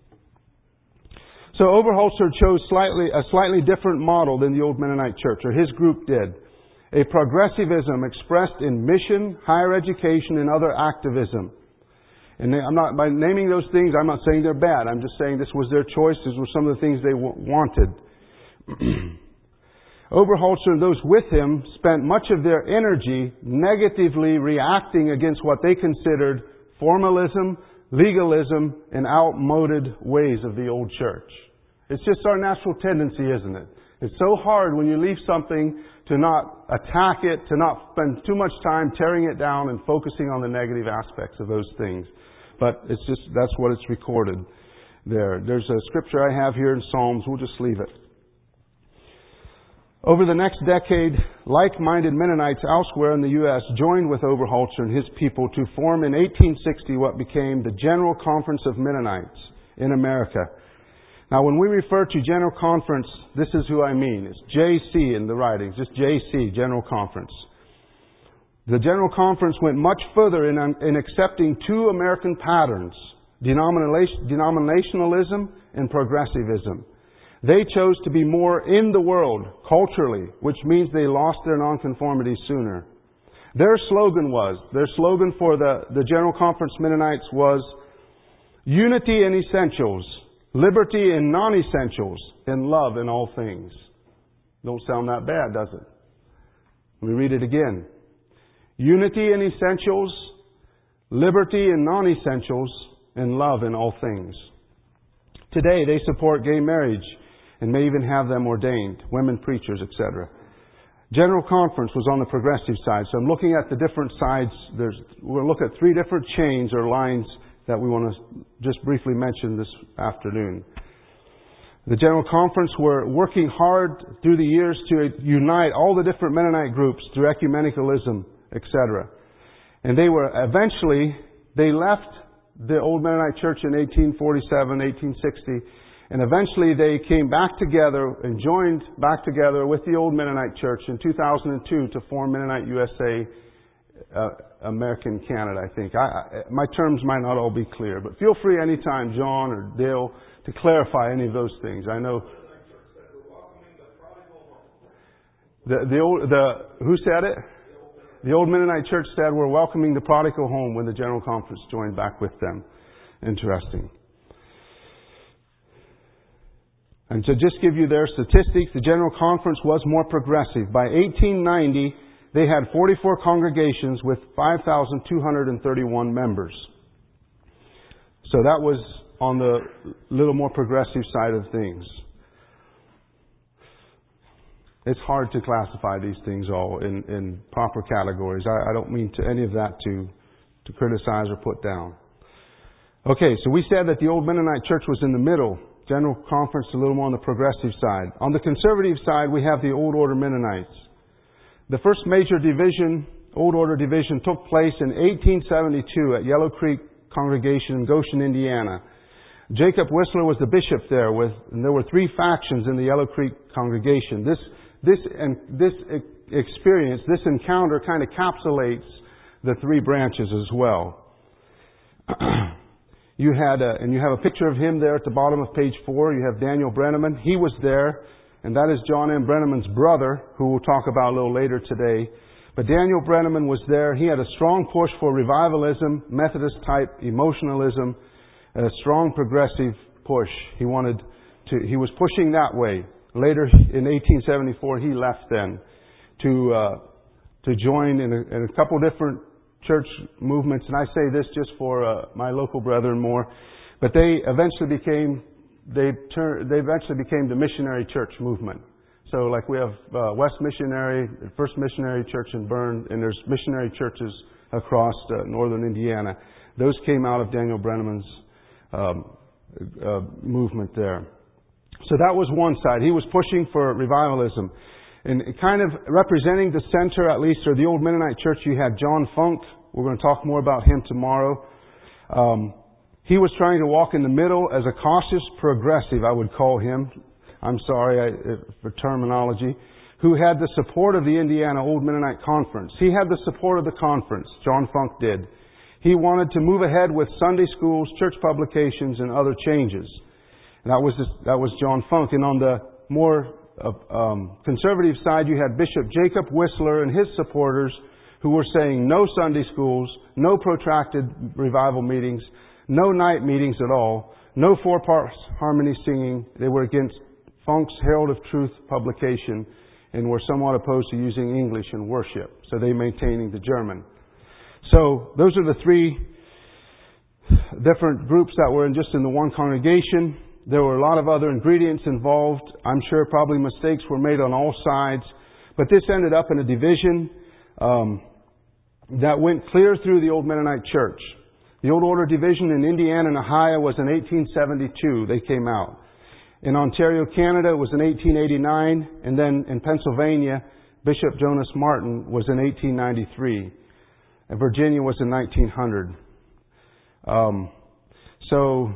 So Overholser chose slightly, a slightly different model than the old Mennonite church, or his group did. A progressivism expressed in mission, higher education, and other activism. And I'm not, by naming those things, I'm not saying they're bad. I'm just saying this was their choice. These were some of the things they w- wanted. Overholser and those with him spent much of their energy negatively reacting against what they considered formalism, legalism, and outmoded ways of the old church. It's just our natural tendency, isn't it? It's so hard when you leave something to not attack it, to not spend too much time tearing it down and focusing on the negative aspects of those things. But it's just, that's what it's recorded there. There's a scripture I have here in Psalms. We'll just leave it. Over the next decade, like-minded Mennonites elsewhere in the U S joined with Overholser and his people to form in eighteen sixty what became the General Conference of Mennonites in America. Now, when we refer to General Conference, this is who I mean. It's J C in the writings. Just J C, General Conference. The General Conference went much further in, in accepting two American patterns, denomination, denominationalism and progressivism. They chose to be more in the world, culturally, which means they lost their nonconformity sooner. Their slogan was, their slogan for the, the General Conference Mennonites was, unity in essentials, liberty in non-essentials, and love in all things. Don't sound that bad, does it? Let me read it again. Unity in essentials, liberty in non-essentials, and love in all things. Today, they support gay marriage and may even have them ordained, women preachers, et cetera. General Conference was on the progressive side, so I'm looking at the different sides. There's, we're going to look at three different chains or lines that we want to just briefly mention this afternoon. The General Conference were working hard through the years to unite all the different Mennonite groups through ecumenicalism, et cetera. And they were eventually, they left the old Mennonite church in eighteen forty-seven, eighteen sixty, and eventually they came back together and joined back together with the old Mennonite church in two thousand two to form Mennonite U S A, uh, American Canada, I think. I, I, my terms might not all be clear, but feel free anytime, John or Dale, to clarify any of those things. I know the, the old, the, who said it? The old Mennonite church said we're welcoming the prodigal home when the General Conference joined back with them. Interesting. And to just give you their statistics, the General Conference was more progressive. By eighteen ninety, they had forty-four congregations with five thousand two hundred thirty-one members. So that was on the little more progressive side of things. It's hard to classify these things all in, in proper categories. I, I don't mean to any of that to, to criticize or put down. Okay, so we said that the old Mennonite church was in the middle. General Conference a little more on the progressive side. On the conservative side, we have the Old Order Mennonites. The first major division, Old Order division, took place in eighteen seventy-two at Yellow Creek Congregation in Goshen, Indiana. Jacob Whistler was the bishop there, with, and there were three factions in the Yellow Creek congregation. This This and this experience, this encounter kind of encapsulates the three branches as well. you had, a, and you have a picture of him there at the bottom of page four. You have Daniel Brenneman. He was there, and that is John M. Brenneman's brother, who we'll talk about a little later today. But Daniel Brenneman was there. He had a strong push for revivalism, Methodist type emotionalism, a strong progressive push. He wanted to. He was pushing that way. Later, in eighteen seventy-four, he left then to uh, to join in a, in a couple different church movements. And I say this just for uh, my local brethren more, but they eventually became they tur- they eventually became the missionary church movement. So, like we have uh, West Missionary, First Missionary Church in Bern, and there's missionary churches across uh, northern Indiana. Those came out of Daniel Brenneman's um, uh, movement there. So that was one side. He was pushing for revivalism. And kind of representing the center, at least, or the old Mennonite church, you had John Funk We're going to talk more about him tomorrow. Um, he was trying to walk in the middle as a cautious progressive, I would call him. I'm sorry I, for terminology. Who had the support of the Indiana Old Mennonite Conference. He had the support of the conference. John Funk did. He wanted to move ahead with Sunday schools, church publications, and other changes. And that was that was John Funk. And on the more uh, um, conservative side, you had Bishop Jacob Whistler and his supporters who were saying no Sunday schools, no protracted revival meetings, no night meetings at all, no four-part harmony singing. They were against Funk's Herald of Truth publication and were somewhat opposed to using English in worship. So they maintaining the German. So those are the three different groups that were in just in the one congregation. There were a lot of other ingredients involved. I'm sure probably mistakes were made on all sides. But this ended up in a division um, that went clear through the Old Mennonite Church. The Old Order division in Indiana and Ohio was in eighteen seventy-two. They came out. In Ontario, Canada, it was in eighteen eighty-nine. And then in Pennsylvania, Bishop Jonas Martin was in eighteen ninety-three. And Virginia was in nineteen hundred. Um, so,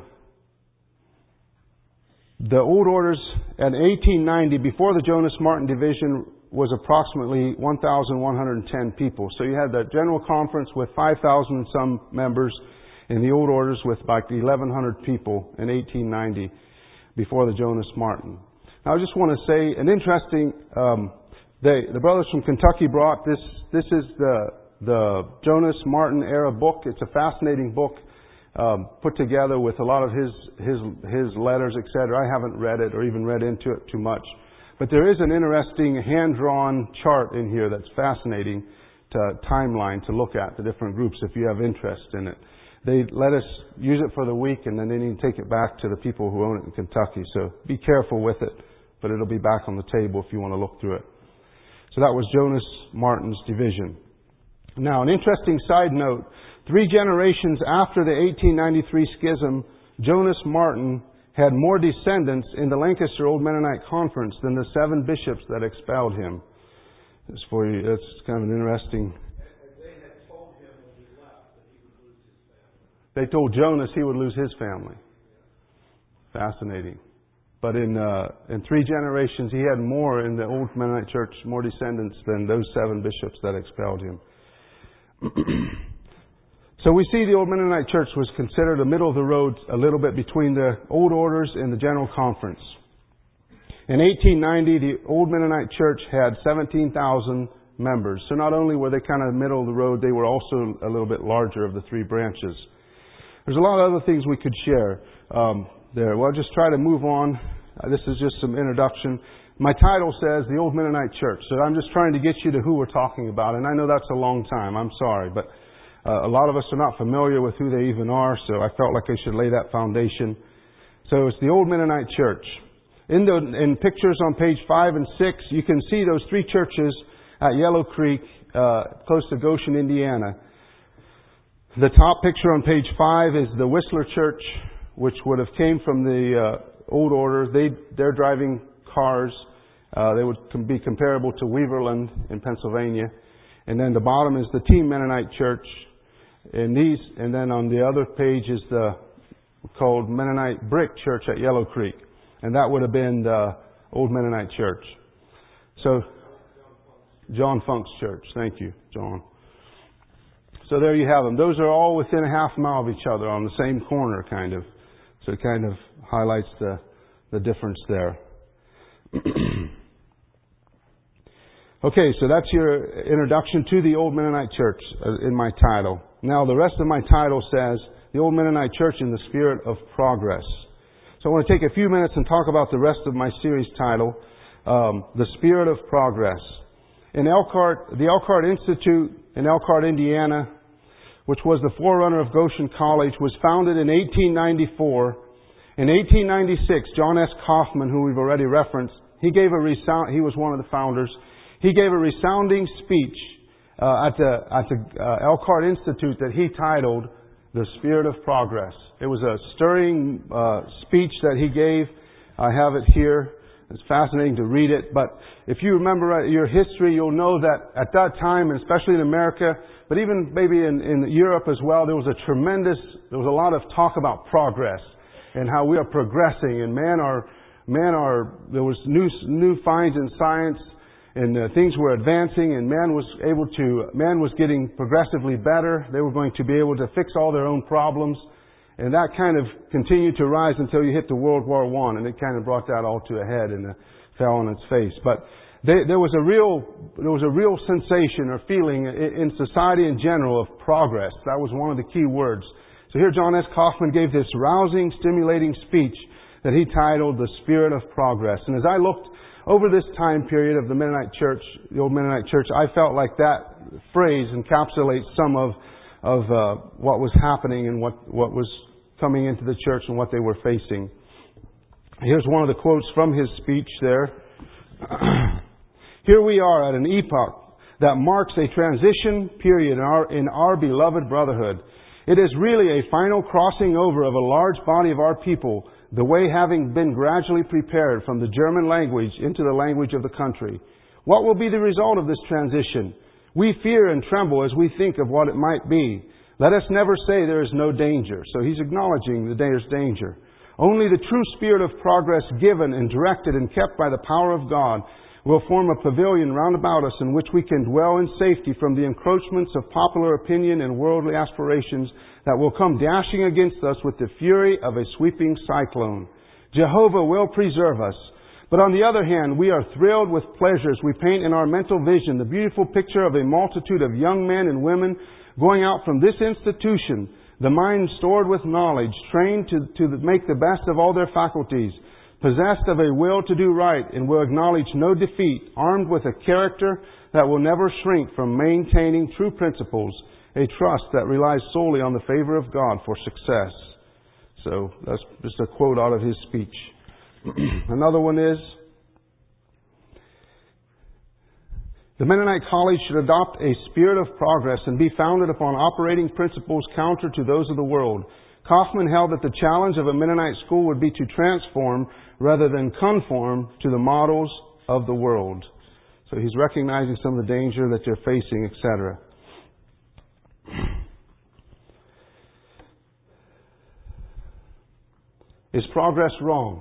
the old orders in eighteen ninety, before the Jonas Martin division, was approximately one thousand one hundred ten people. So you had the General Conference with five thousand and some members, and the old orders with like eleven hundred people in eighteen ninety, before the Jonas Martin. Now I just want to say, an interesting, um, they, the brothers from Kentucky brought this, this is the the Jonas Martin era book. It's a fascinating book, um, put together with a lot of his his his letters, et cetera. I haven't read it or even read into it too much, but there is an interesting hand-drawn chart in here that's fascinating to timeline to look at the different groups if you have interest in it. They let us use it for the week, and then they need to take it back to the people who own it in Kentucky. So be careful with it, but it'll be back on the table if you want to look through it. So that was Jonas Martin's division. Now, an interesting side note, three generations after the eighteen ninety-three schism, Jonas Martin had more descendants in the Lancaster Old Mennonite Conference than the seven bishops that expelled him. That's for you. That's kind of an interesting. They had told him when he left that he would lose his family. They told Jonas he would lose his family. Fascinating. But in uh, in three generations, he had more in the Old Mennonite Church, more descendants than those seven bishops that expelled him. So we see the Old Mennonite Church was considered a middle of the road a little bit between the Old Orders and the General Conference. In eighteen ninety, the Old Mennonite Church had seventeen thousand members. So not only were they kind of middle of the road, they were also a little bit larger of the three branches. There's a lot of other things we could share um, there. Well, I'll just try to move on. Uh, this is just some introduction. My title says the Old Mennonite Church, so I'm just trying to get you to who we're talking about. And I know that's a long time. I'm sorry, but uh, a lot of us are not familiar with who they even are, so I felt like I should lay that foundation. So it's the Old Mennonite Church. In the in pictures on page five and six, you can see those three churches at Yellow Creek, uh, close to Goshen, Indiana. The top picture on page five is the Whistler Church, which would have came from the uh, Old Order. They they're driving cars. Uh, they would com- be comparable to Weaverland in Pennsylvania. And then the bottom is the Team Mennonite Church. And these, and then on the other page is the called Mennonite Brick Church at Yellow Creek. And that would have been the Old Mennonite Church. So, John Funk's church. Thank you, John. So there you have them. Those are all within a half mile of each other on the same corner, kind of. So it kind of highlights the, the difference there. Okay, so that's your introduction to the Old Mennonite Church in my title. Now, the rest of my title says, the Old Mennonite Church in the Spirit of Progress. So I want to take a few minutes and talk about the rest of my series title, um, The Spirit of Progress. In Elkhart, the Elkhart Institute in Elkhart, Indiana, which was the forerunner of Goshen College, was founded in eighteen ninety-four. In eighteen ninety-six, John S. Kaufman, who we've already referenced, he gave a resound, he was one of the founders. He gave a resounding speech uh, at the at the uh, Elkhart Institute that he titled "The Spirit of Progress." It was a stirring uh, speech that he gave. I have it here. It's fascinating to read it. But if you remember your history, you'll know that at that time, and especially in America, but even maybe in, in Europe as well, there was a tremendous, there was a lot of talk about progress and how we are progressing, and man are, man are, there was new, new finds in science, and uh, things were advancing, and man was able to, man was getting progressively better. They were going to be able to fix all their own problems. And that kind of continued to rise until you hit the World War One, and it kind of brought that all to a head and uh, fell on its face. But they, there was a real, there was a real sensation or feeling in, in society in general of progress. That was one of the key words. So here John S. Coffman gave this rousing, stimulating speech that he titled "The Spirit of Progress." And as I looked over this time period of the Mennonite Church, the old Mennonite Church, I felt like that phrase encapsulates some of of uh, what was happening and what, what was coming into the church and what they were facing. Here's one of the quotes from his speech there. Here we are at an epoch that marks a transition period in our, in our beloved brotherhood. It is really a final crossing over of a large body of our people, the way having been gradually prepared from the German language into the language of the country. What will be the result of this transition? We fear and tremble as we think of what it might be. Let us never say there is no danger. So he's acknowledging that there's danger. Only the true spirit of progress, given and directed and kept by the power of God, will form a pavilion round about us in which we can dwell in safety from the encroachments of popular opinion and worldly aspirations that will come dashing against us with the fury of a sweeping cyclone. Jehovah will preserve us. But on the other hand, we are thrilled with pleasures we paint in our mental vision, the beautiful picture of a multitude of young men and women going out from this institution, the mind stored with knowledge, trained to, to make the best of all their faculties, possessed of a will to do right and will acknowledge no defeat, armed with a character that will never shrink from maintaining true principles, a trust that relies solely on the favor of God for success. So that's just a quote out of his speech. Another one is, the Mennonite College should adopt a spirit of progress and be founded upon operating principles counter to those of the world. Kaufman held that the challenge of a Mennonite school would be to transform rather than conform to the models of the world. So he's recognizing some of the danger that they're facing, et cetera. Is progress wrong?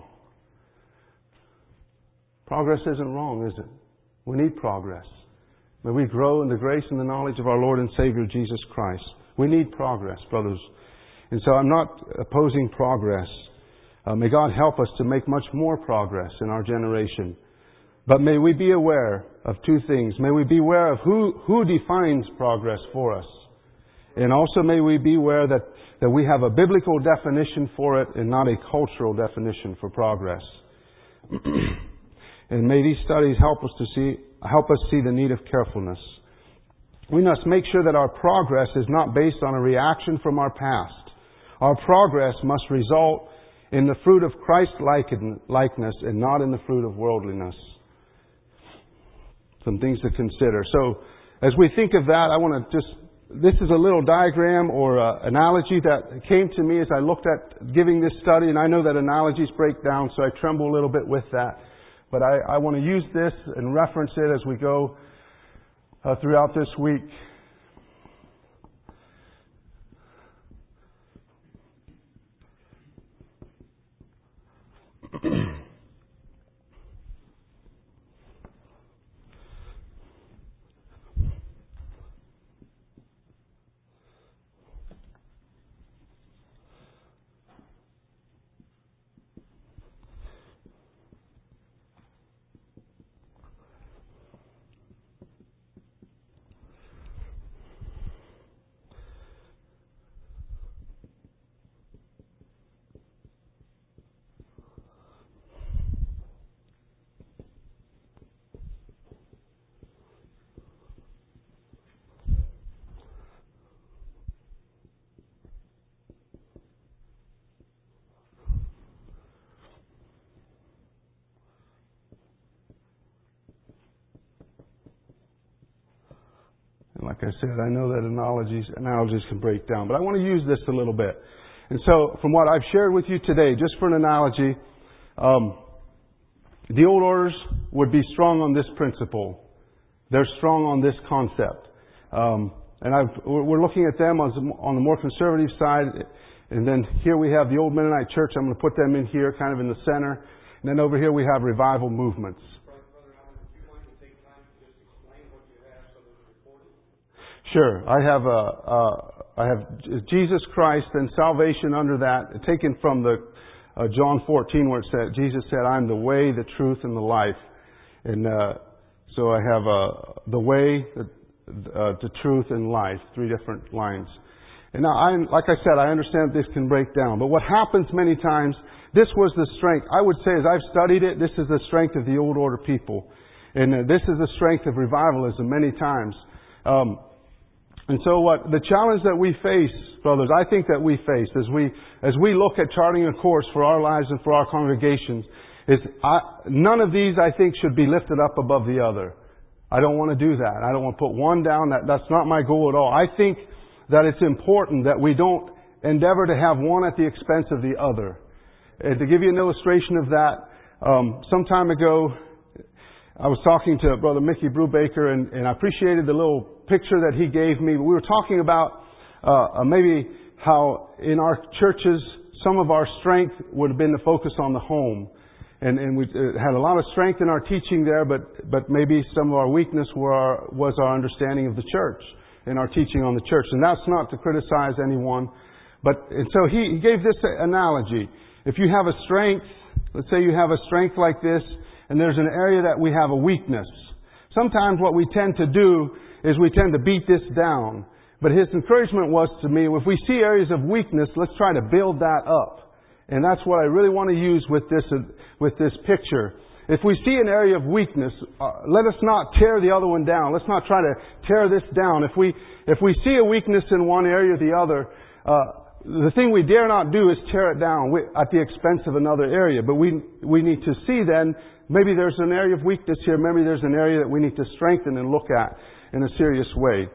Progress isn't wrong, is it? We need progress. May we grow in the grace and the knowledge of our Lord and Savior Jesus Christ. We need progress, brothers. And so I'm not opposing progress. Uh, may God help us to make much more progress in our generation. But may we be aware of two things. May we be aware of who, who defines progress for us. And also may we be aware that, that we have a biblical definition for it and not a cultural definition for progress. And may these studies help us to see, help us see the need of carefulness. We must make sure that our progress is not based on a reaction from our past. Our progress must result in the fruit of Christ-likeness and not in the fruit of worldliness. Some things to consider. So, as we think of that, I want to just, this is a little diagram or uh, analogy that came to me as I looked at giving this study, and I know that analogies break down, so I tremble a little bit with that. But I, I want to use this and reference it as we go uh, throughout this week. Like I said, I know that analogies analogies can break down, but I want to use this a little bit. And so, from what I've shared with you today, just for an analogy, um, the old orders would be strong on this principle. They're strong on this concept. Um, and I've, we're looking at them on, on the more conservative side. And then here we have the old Mennonite church. I'm going to put them in here, kind of in the center. And then over here we have revival movements. Sure. I have a, uh, I have Jesus Christ and salvation under that, taken from the uh, John fourteen, where it said, Jesus said, "I'm the way, the truth, and the life." And uh, so I have uh, the way, the, uh, the truth, and life, three different lines. And now, I, like I said, I understand this can break down. But what happens many times, this was the strength. I would say, as I've studied it, this is the strength of the old order people, and uh, this is the strength of revivalism many times. Um, And so what the challenge that we face, brothers, I think that we face as we as we look at charting a course for our lives and for our congregations, is I, none of these, I think, should be lifted up above the other. I don't want to do that. I don't want to put one down. That that's not my goal at all. I think that it's important that we don't endeavor to have one at the expense of the other. And to give you an illustration of that, um, some time ago, I was talking to Brother Mickey Brubaker, and, and I appreciated the little picture that he gave me. We were talking about uh, maybe how in our churches some of our strength would have been to focus on the home, and, and we had a lot of strength in our teaching there, but but maybe some of our weakness were our, was our understanding of the church and our teaching on the church. And that's not to criticize anyone, but and so he, he gave this analogy: if you have a strength, let's say you have a strength like this, and there's an area that we have a weakness. Sometimes what we tend to do is we tend to beat this down. But his encouragement was to me, if we see areas of weakness, let's try to build that up. And that's what I really want to use with this, with this picture. If we see an area of weakness, uh, let us not tear the other one down. Let's not try to tear this down. If we, if we see a weakness in one area or the other, uh, the thing we dare not do is tear it down at the expense of another area. But we, we need to see then, maybe there's an area of weakness here. Maybe there's an area that we need to strengthen and look at in a serious way.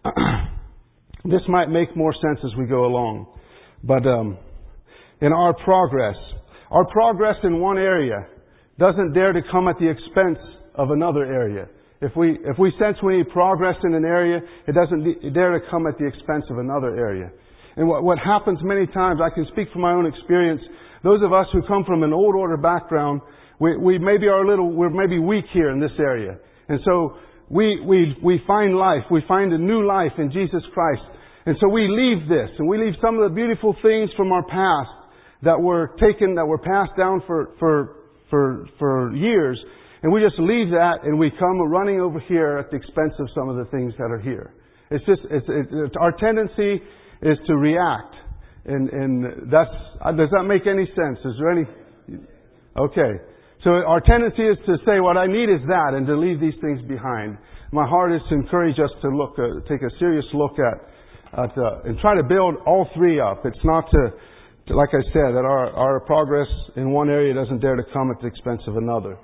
This might make more sense as we go along. But um, in our progress, our progress in one area doesn't dare to come at the expense of another area. If we if we sense we need progress in an area, it doesn't dare to come at the expense of another area. And what, what happens many times, I can speak from my own experience, those of us who come from an old order background, we, we maybe are a little, we're maybe weak here in this area. And so we, we, we find life, we find a new life in Jesus Christ. And so we leave this, and we leave some of the beautiful things from our past that were taken, that were passed down for, for, for, for years. And we just leave that, and we come running over here at the expense of some of the things that are here. It's just, it's, it's, our tendency is to react. And, and that's, does that make any sense? Is there any? Okay. So our tendency is to say, what I need is that, and to leave these things behind. My heart is to encourage us to look, uh, take a serious look at, at uh, and try to build all three up. It's not to, to, like I said, that our, our progress in one area doesn't dare to come at the expense of another.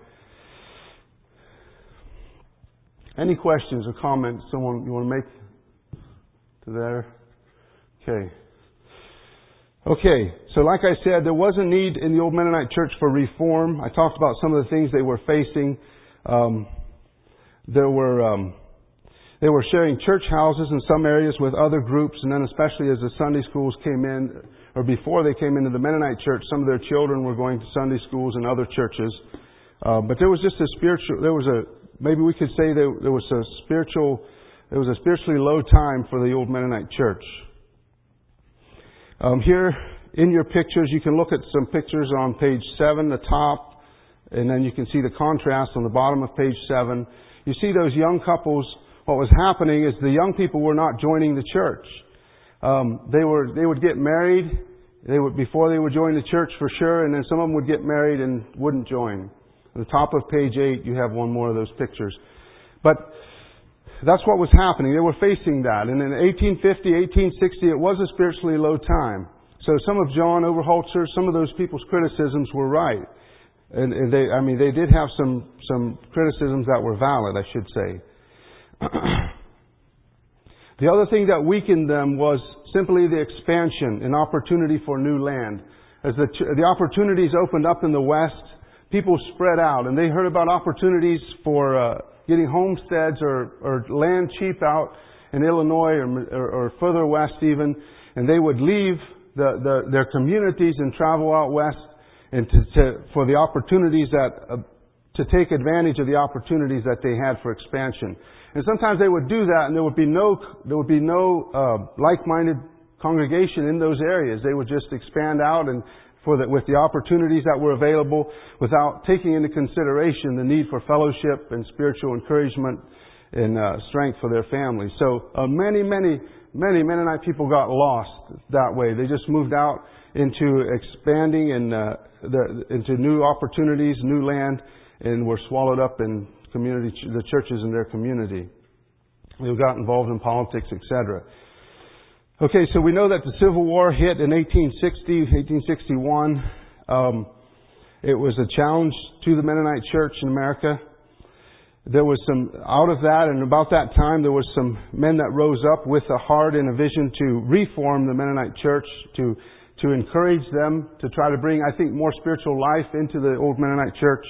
Any questions or comments someone you want to make to there? Okay. Okay, so like I said, there was a need in the old Mennonite church for reform. I talked about some of the things they were facing. Um, there were um, they were sharing church houses in some areas with other groups, and then especially as the Sunday schools came in, or before they came into the Mennonite church, some of their children were going to Sunday schools and other churches. Uh, but there was just a spiritual. There was a maybe we could say there, there was a spiritual. There was a spiritually low time for the old Mennonite church. Um, here in your pictures, you can look at some pictures on page seven, the top, and then you can see the contrast on the bottom of page seven. You see those young couples. What was happening is the young people were not joining the church. Um, they were they would get married. They would before they would join the church for sure, and then some of them would get married and wouldn't join. On the top of page eight, you have one more of those pictures. But that's what was happening. They were facing that. And in eighteen fifty, eighteen sixty, it was a spiritually low time. So some of John Overholzer, some of those people's criticisms were right. And, and they, I mean, they did have some, some criticisms that were valid, I should say. The other thing that weakened them was simply the expansion and opportunity for new land. As the, the opportunities opened up in the West, people spread out, and they heard about opportunities for uh, getting homesteads or, or land cheap out in Illinois or, or, or further west even, and they would leave the, the, their communities and travel out west and to, to, for the opportunities that uh, to take advantage of the opportunities that they had for expansion. And sometimes they would do that, and there would be no there would be no uh, like-minded congregation in those areas. They would just expand out and for the, with the opportunities that were available, without taking into consideration the need for fellowship and spiritual encouragement and uh, strength for their families. So uh, many, many, many Mennonite people got lost that way. They just moved out into expanding and uh, the, into new opportunities, new land, and were swallowed up in community, the churches in their community. They got involved in politics, et cetera. Okay, so we know that the Civil War hit in eighteen sixty, eighteen sixty-one. Um, it was a challenge to the Mennonite Church in America. There was some, out of that, and about that time, there was some men that rose up with a heart and a vision to reform the Mennonite Church, to to encourage them to try to bring, I think, more spiritual life into the old Mennonite Church.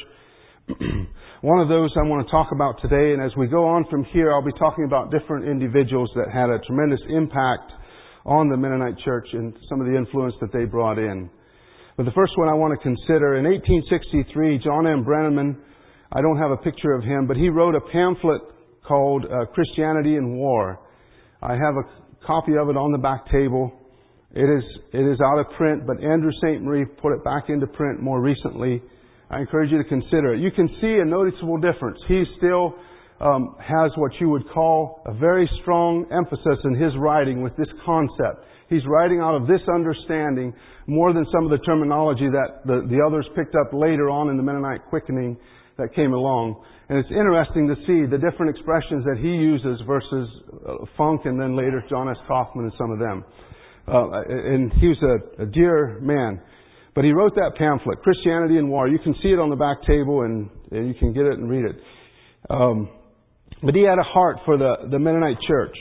One of those I want to talk about today, and as we go on from here, I'll be talking about different individuals that had a tremendous impact on the Mennonite Church and some of the influence that they brought in. But the first one I want to consider, in eighteen sixty-three, John M. Brenneman, I don't have a picture of him, but he wrote a pamphlet called uh, Christianity in War. I have a copy of it on the back table. It is it is out of print, but Andrew Saint Marie put it back into print more recently. I encourage you to consider it. You can see a noticeable difference. He still um, has what you would call a very strong emphasis in his writing with this concept. He's writing out of this understanding more than some of the terminology that the, the others picked up later on in the Mennonite quickening that came along. And it's interesting to see the different expressions that he uses versus uh, Funk and then later John S. Kaufman and some of them. Uh, and he was a, a dear man. But he wrote that pamphlet, Christianity in War. You can see it on the back table and, and you can get it and read it. Um, but he had a heart for the, the Mennonite Church.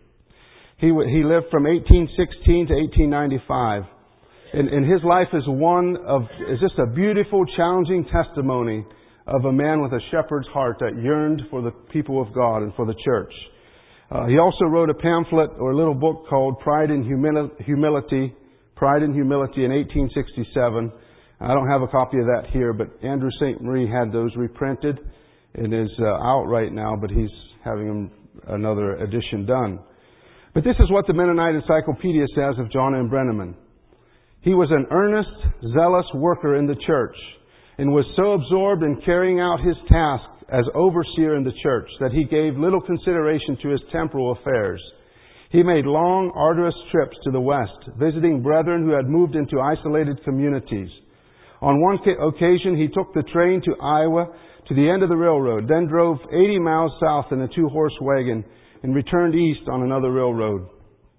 He he lived from eighteen sixteen to eighteen ninety-five. And, and his life is one of, is just a beautiful, challenging testimony of a man with a shepherd's heart that yearned for the people of God and for the church. Uh, he also wrote a pamphlet or a little book called Pride and Humil- Humility, Pride and Humility in eighteen sixty-seven. I don't have a copy of that here, but Andrew Saint Marie had those reprinted and is uh, out right now, but he's having another edition done. But this is what the Mennonite Encyclopedia says of John M. Brenneman. He was an earnest, zealous worker in the church and was so absorbed in carrying out his task as overseer in the church that he gave little consideration to his temporal affairs. He made long, arduous trips to the West, visiting brethren who had moved into isolated communities. On one occasion, he took the train to Iowa to the end of the railroad, then drove eighty miles south in a two-horse wagon and returned east on another railroad.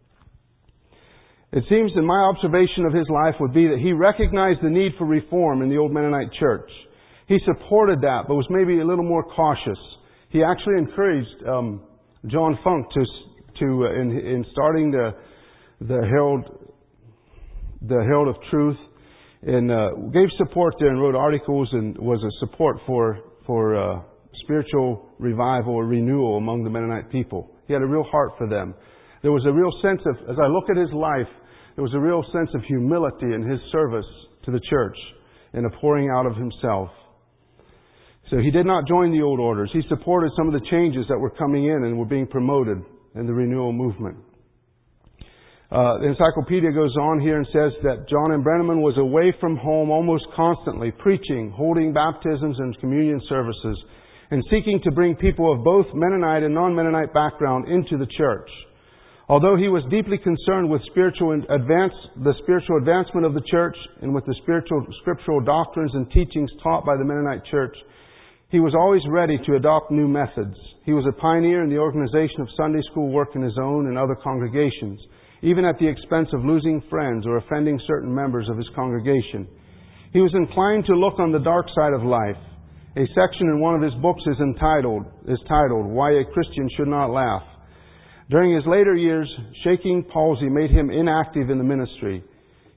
It seems that my observation of his life would be that he recognized the need for reform in the old Mennonite church. He supported that, but was maybe a little more cautious. He actually encouraged um, John Funk to to uh, in, in starting the the Herald the Herald of Truth, and uh, gave support there and wrote articles and was a support for for uh, spiritual revival or renewal among the Mennonite people. He had a real heart for them. There was a real sense of, as I look at his life, there was a real sense of humility in his service to the church and a pouring out of himself. So he did not join the old orders. He supported some of the changes that were coming in and were being promoted in the renewal movement. Uh, the encyclopedia goes on here and says that John M. Brenneman was away from home almost constantly, preaching, holding baptisms and communion services, and seeking to bring people of both Mennonite and non-Mennonite background into the church. Although he was deeply concerned with spiritual advance, the spiritual advancement of the church and with the spiritual scriptural doctrines and teachings taught by the Mennonite church, he was always ready to adopt new methods. He was a pioneer in the organization of Sunday school work in his own and other congregations, even at the expense of losing friends or offending certain members of his congregation. He was inclined to look on the dark side of life. A section in one of his books is entitled, is titled, Why a Christian Should Not Laugh. During his later years, shaking palsy made him inactive in the ministry.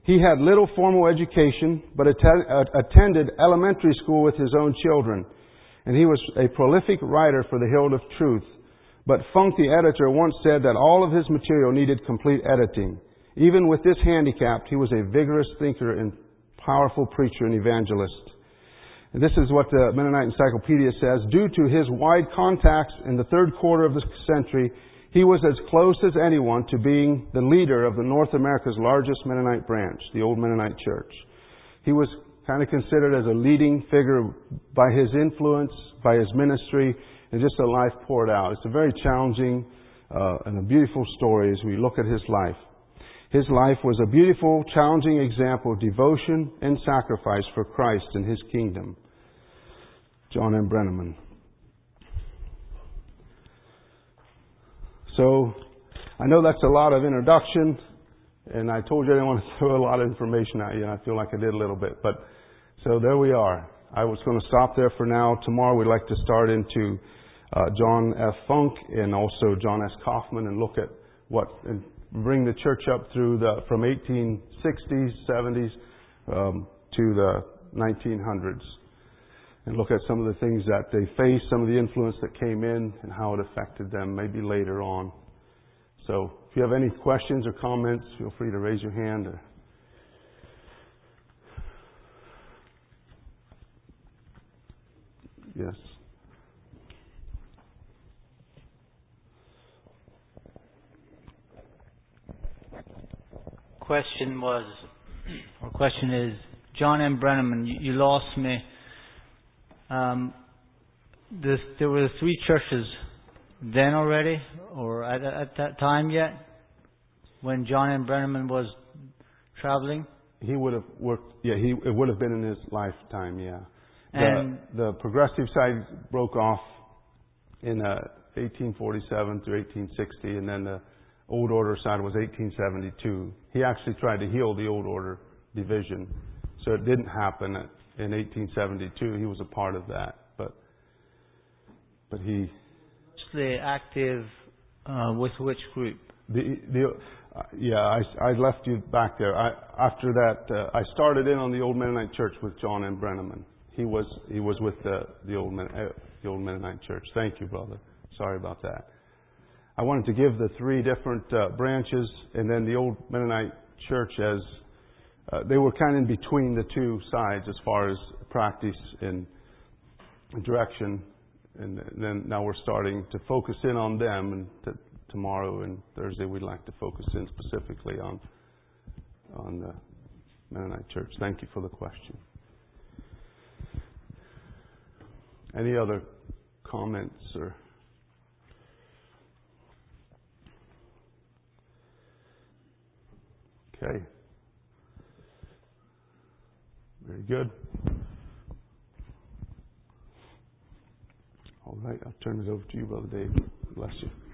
He had little formal education, but atten- uh, attended elementary school with his own children. And he was a prolific writer for the Herald of Truth. But Funk, the editor, once said that all of his material needed complete editing. Even with this handicap, he was a vigorous thinker and powerful preacher and evangelist. And this is what the Mennonite Encyclopedia says. Due to his wide contacts in the third quarter of the century, he was as close as anyone to being the leader of the North America's largest Mennonite branch, the Old Mennonite Church. He was kind of considered as a leading figure by his influence, by his ministry, and just a life poured out. It's a very challenging uh, and a beautiful story as we look at his life. His life was a beautiful, challenging example of devotion and sacrifice for Christ and His kingdom. John M. Brenneman. So, I know that's a lot of introduction, and I told you I didn't want to throw a lot of information at you, and I feel like I did a little bit. But, so there we are. I was going to stop there for now. Tomorrow we'd like to start into uh, John F. Funk and also John S. Kaufman and look at what... And, bring the church up through the from eighteen sixties, seventies um, to the nineteen hundreds, and look at some of the things that they faced, some of the influence that came in, and how it affected them. Maybe later on. So, if you have any questions or comments, feel free to raise your hand. Or yes. Question was, or question is, John M. Brenneman, you, you lost me. Um, this, there were three churches then already, or at, at that time yet, when John M. Brenneman was traveling? He would have worked, yeah, he, it would have been in his lifetime, yeah. And the, the progressive side broke off in uh, eighteen forty-seven through eighteen sixty, and then the Old Order side was eighteen seventy-two. He actually tried to heal the Old Order division. So it didn't happen in eighteen seventy-two. He was a part of that. But but he... Mostly active uh, with which group? The, the, uh, yeah, I, I left you back there. I, after that, uh, I started in on the Old Mennonite Church with John M. Brenneman. He was he was with the, the, Old, Men, uh, the Old Mennonite Church. Thank you, brother. Sorry about that. I wanted to give the three different uh, branches, and then the Old Mennonite Church as uh, they were kind of in between the two sides as far as practice and direction. And then now we're starting to focus in on them, and t- tomorrow and Thursday we'd like to focus in specifically on on the Mennonite Church. Thank you for the question. Any other comments or? Okay. Very good. All right, I'll turn it over to you, Brother Dave. Bless you.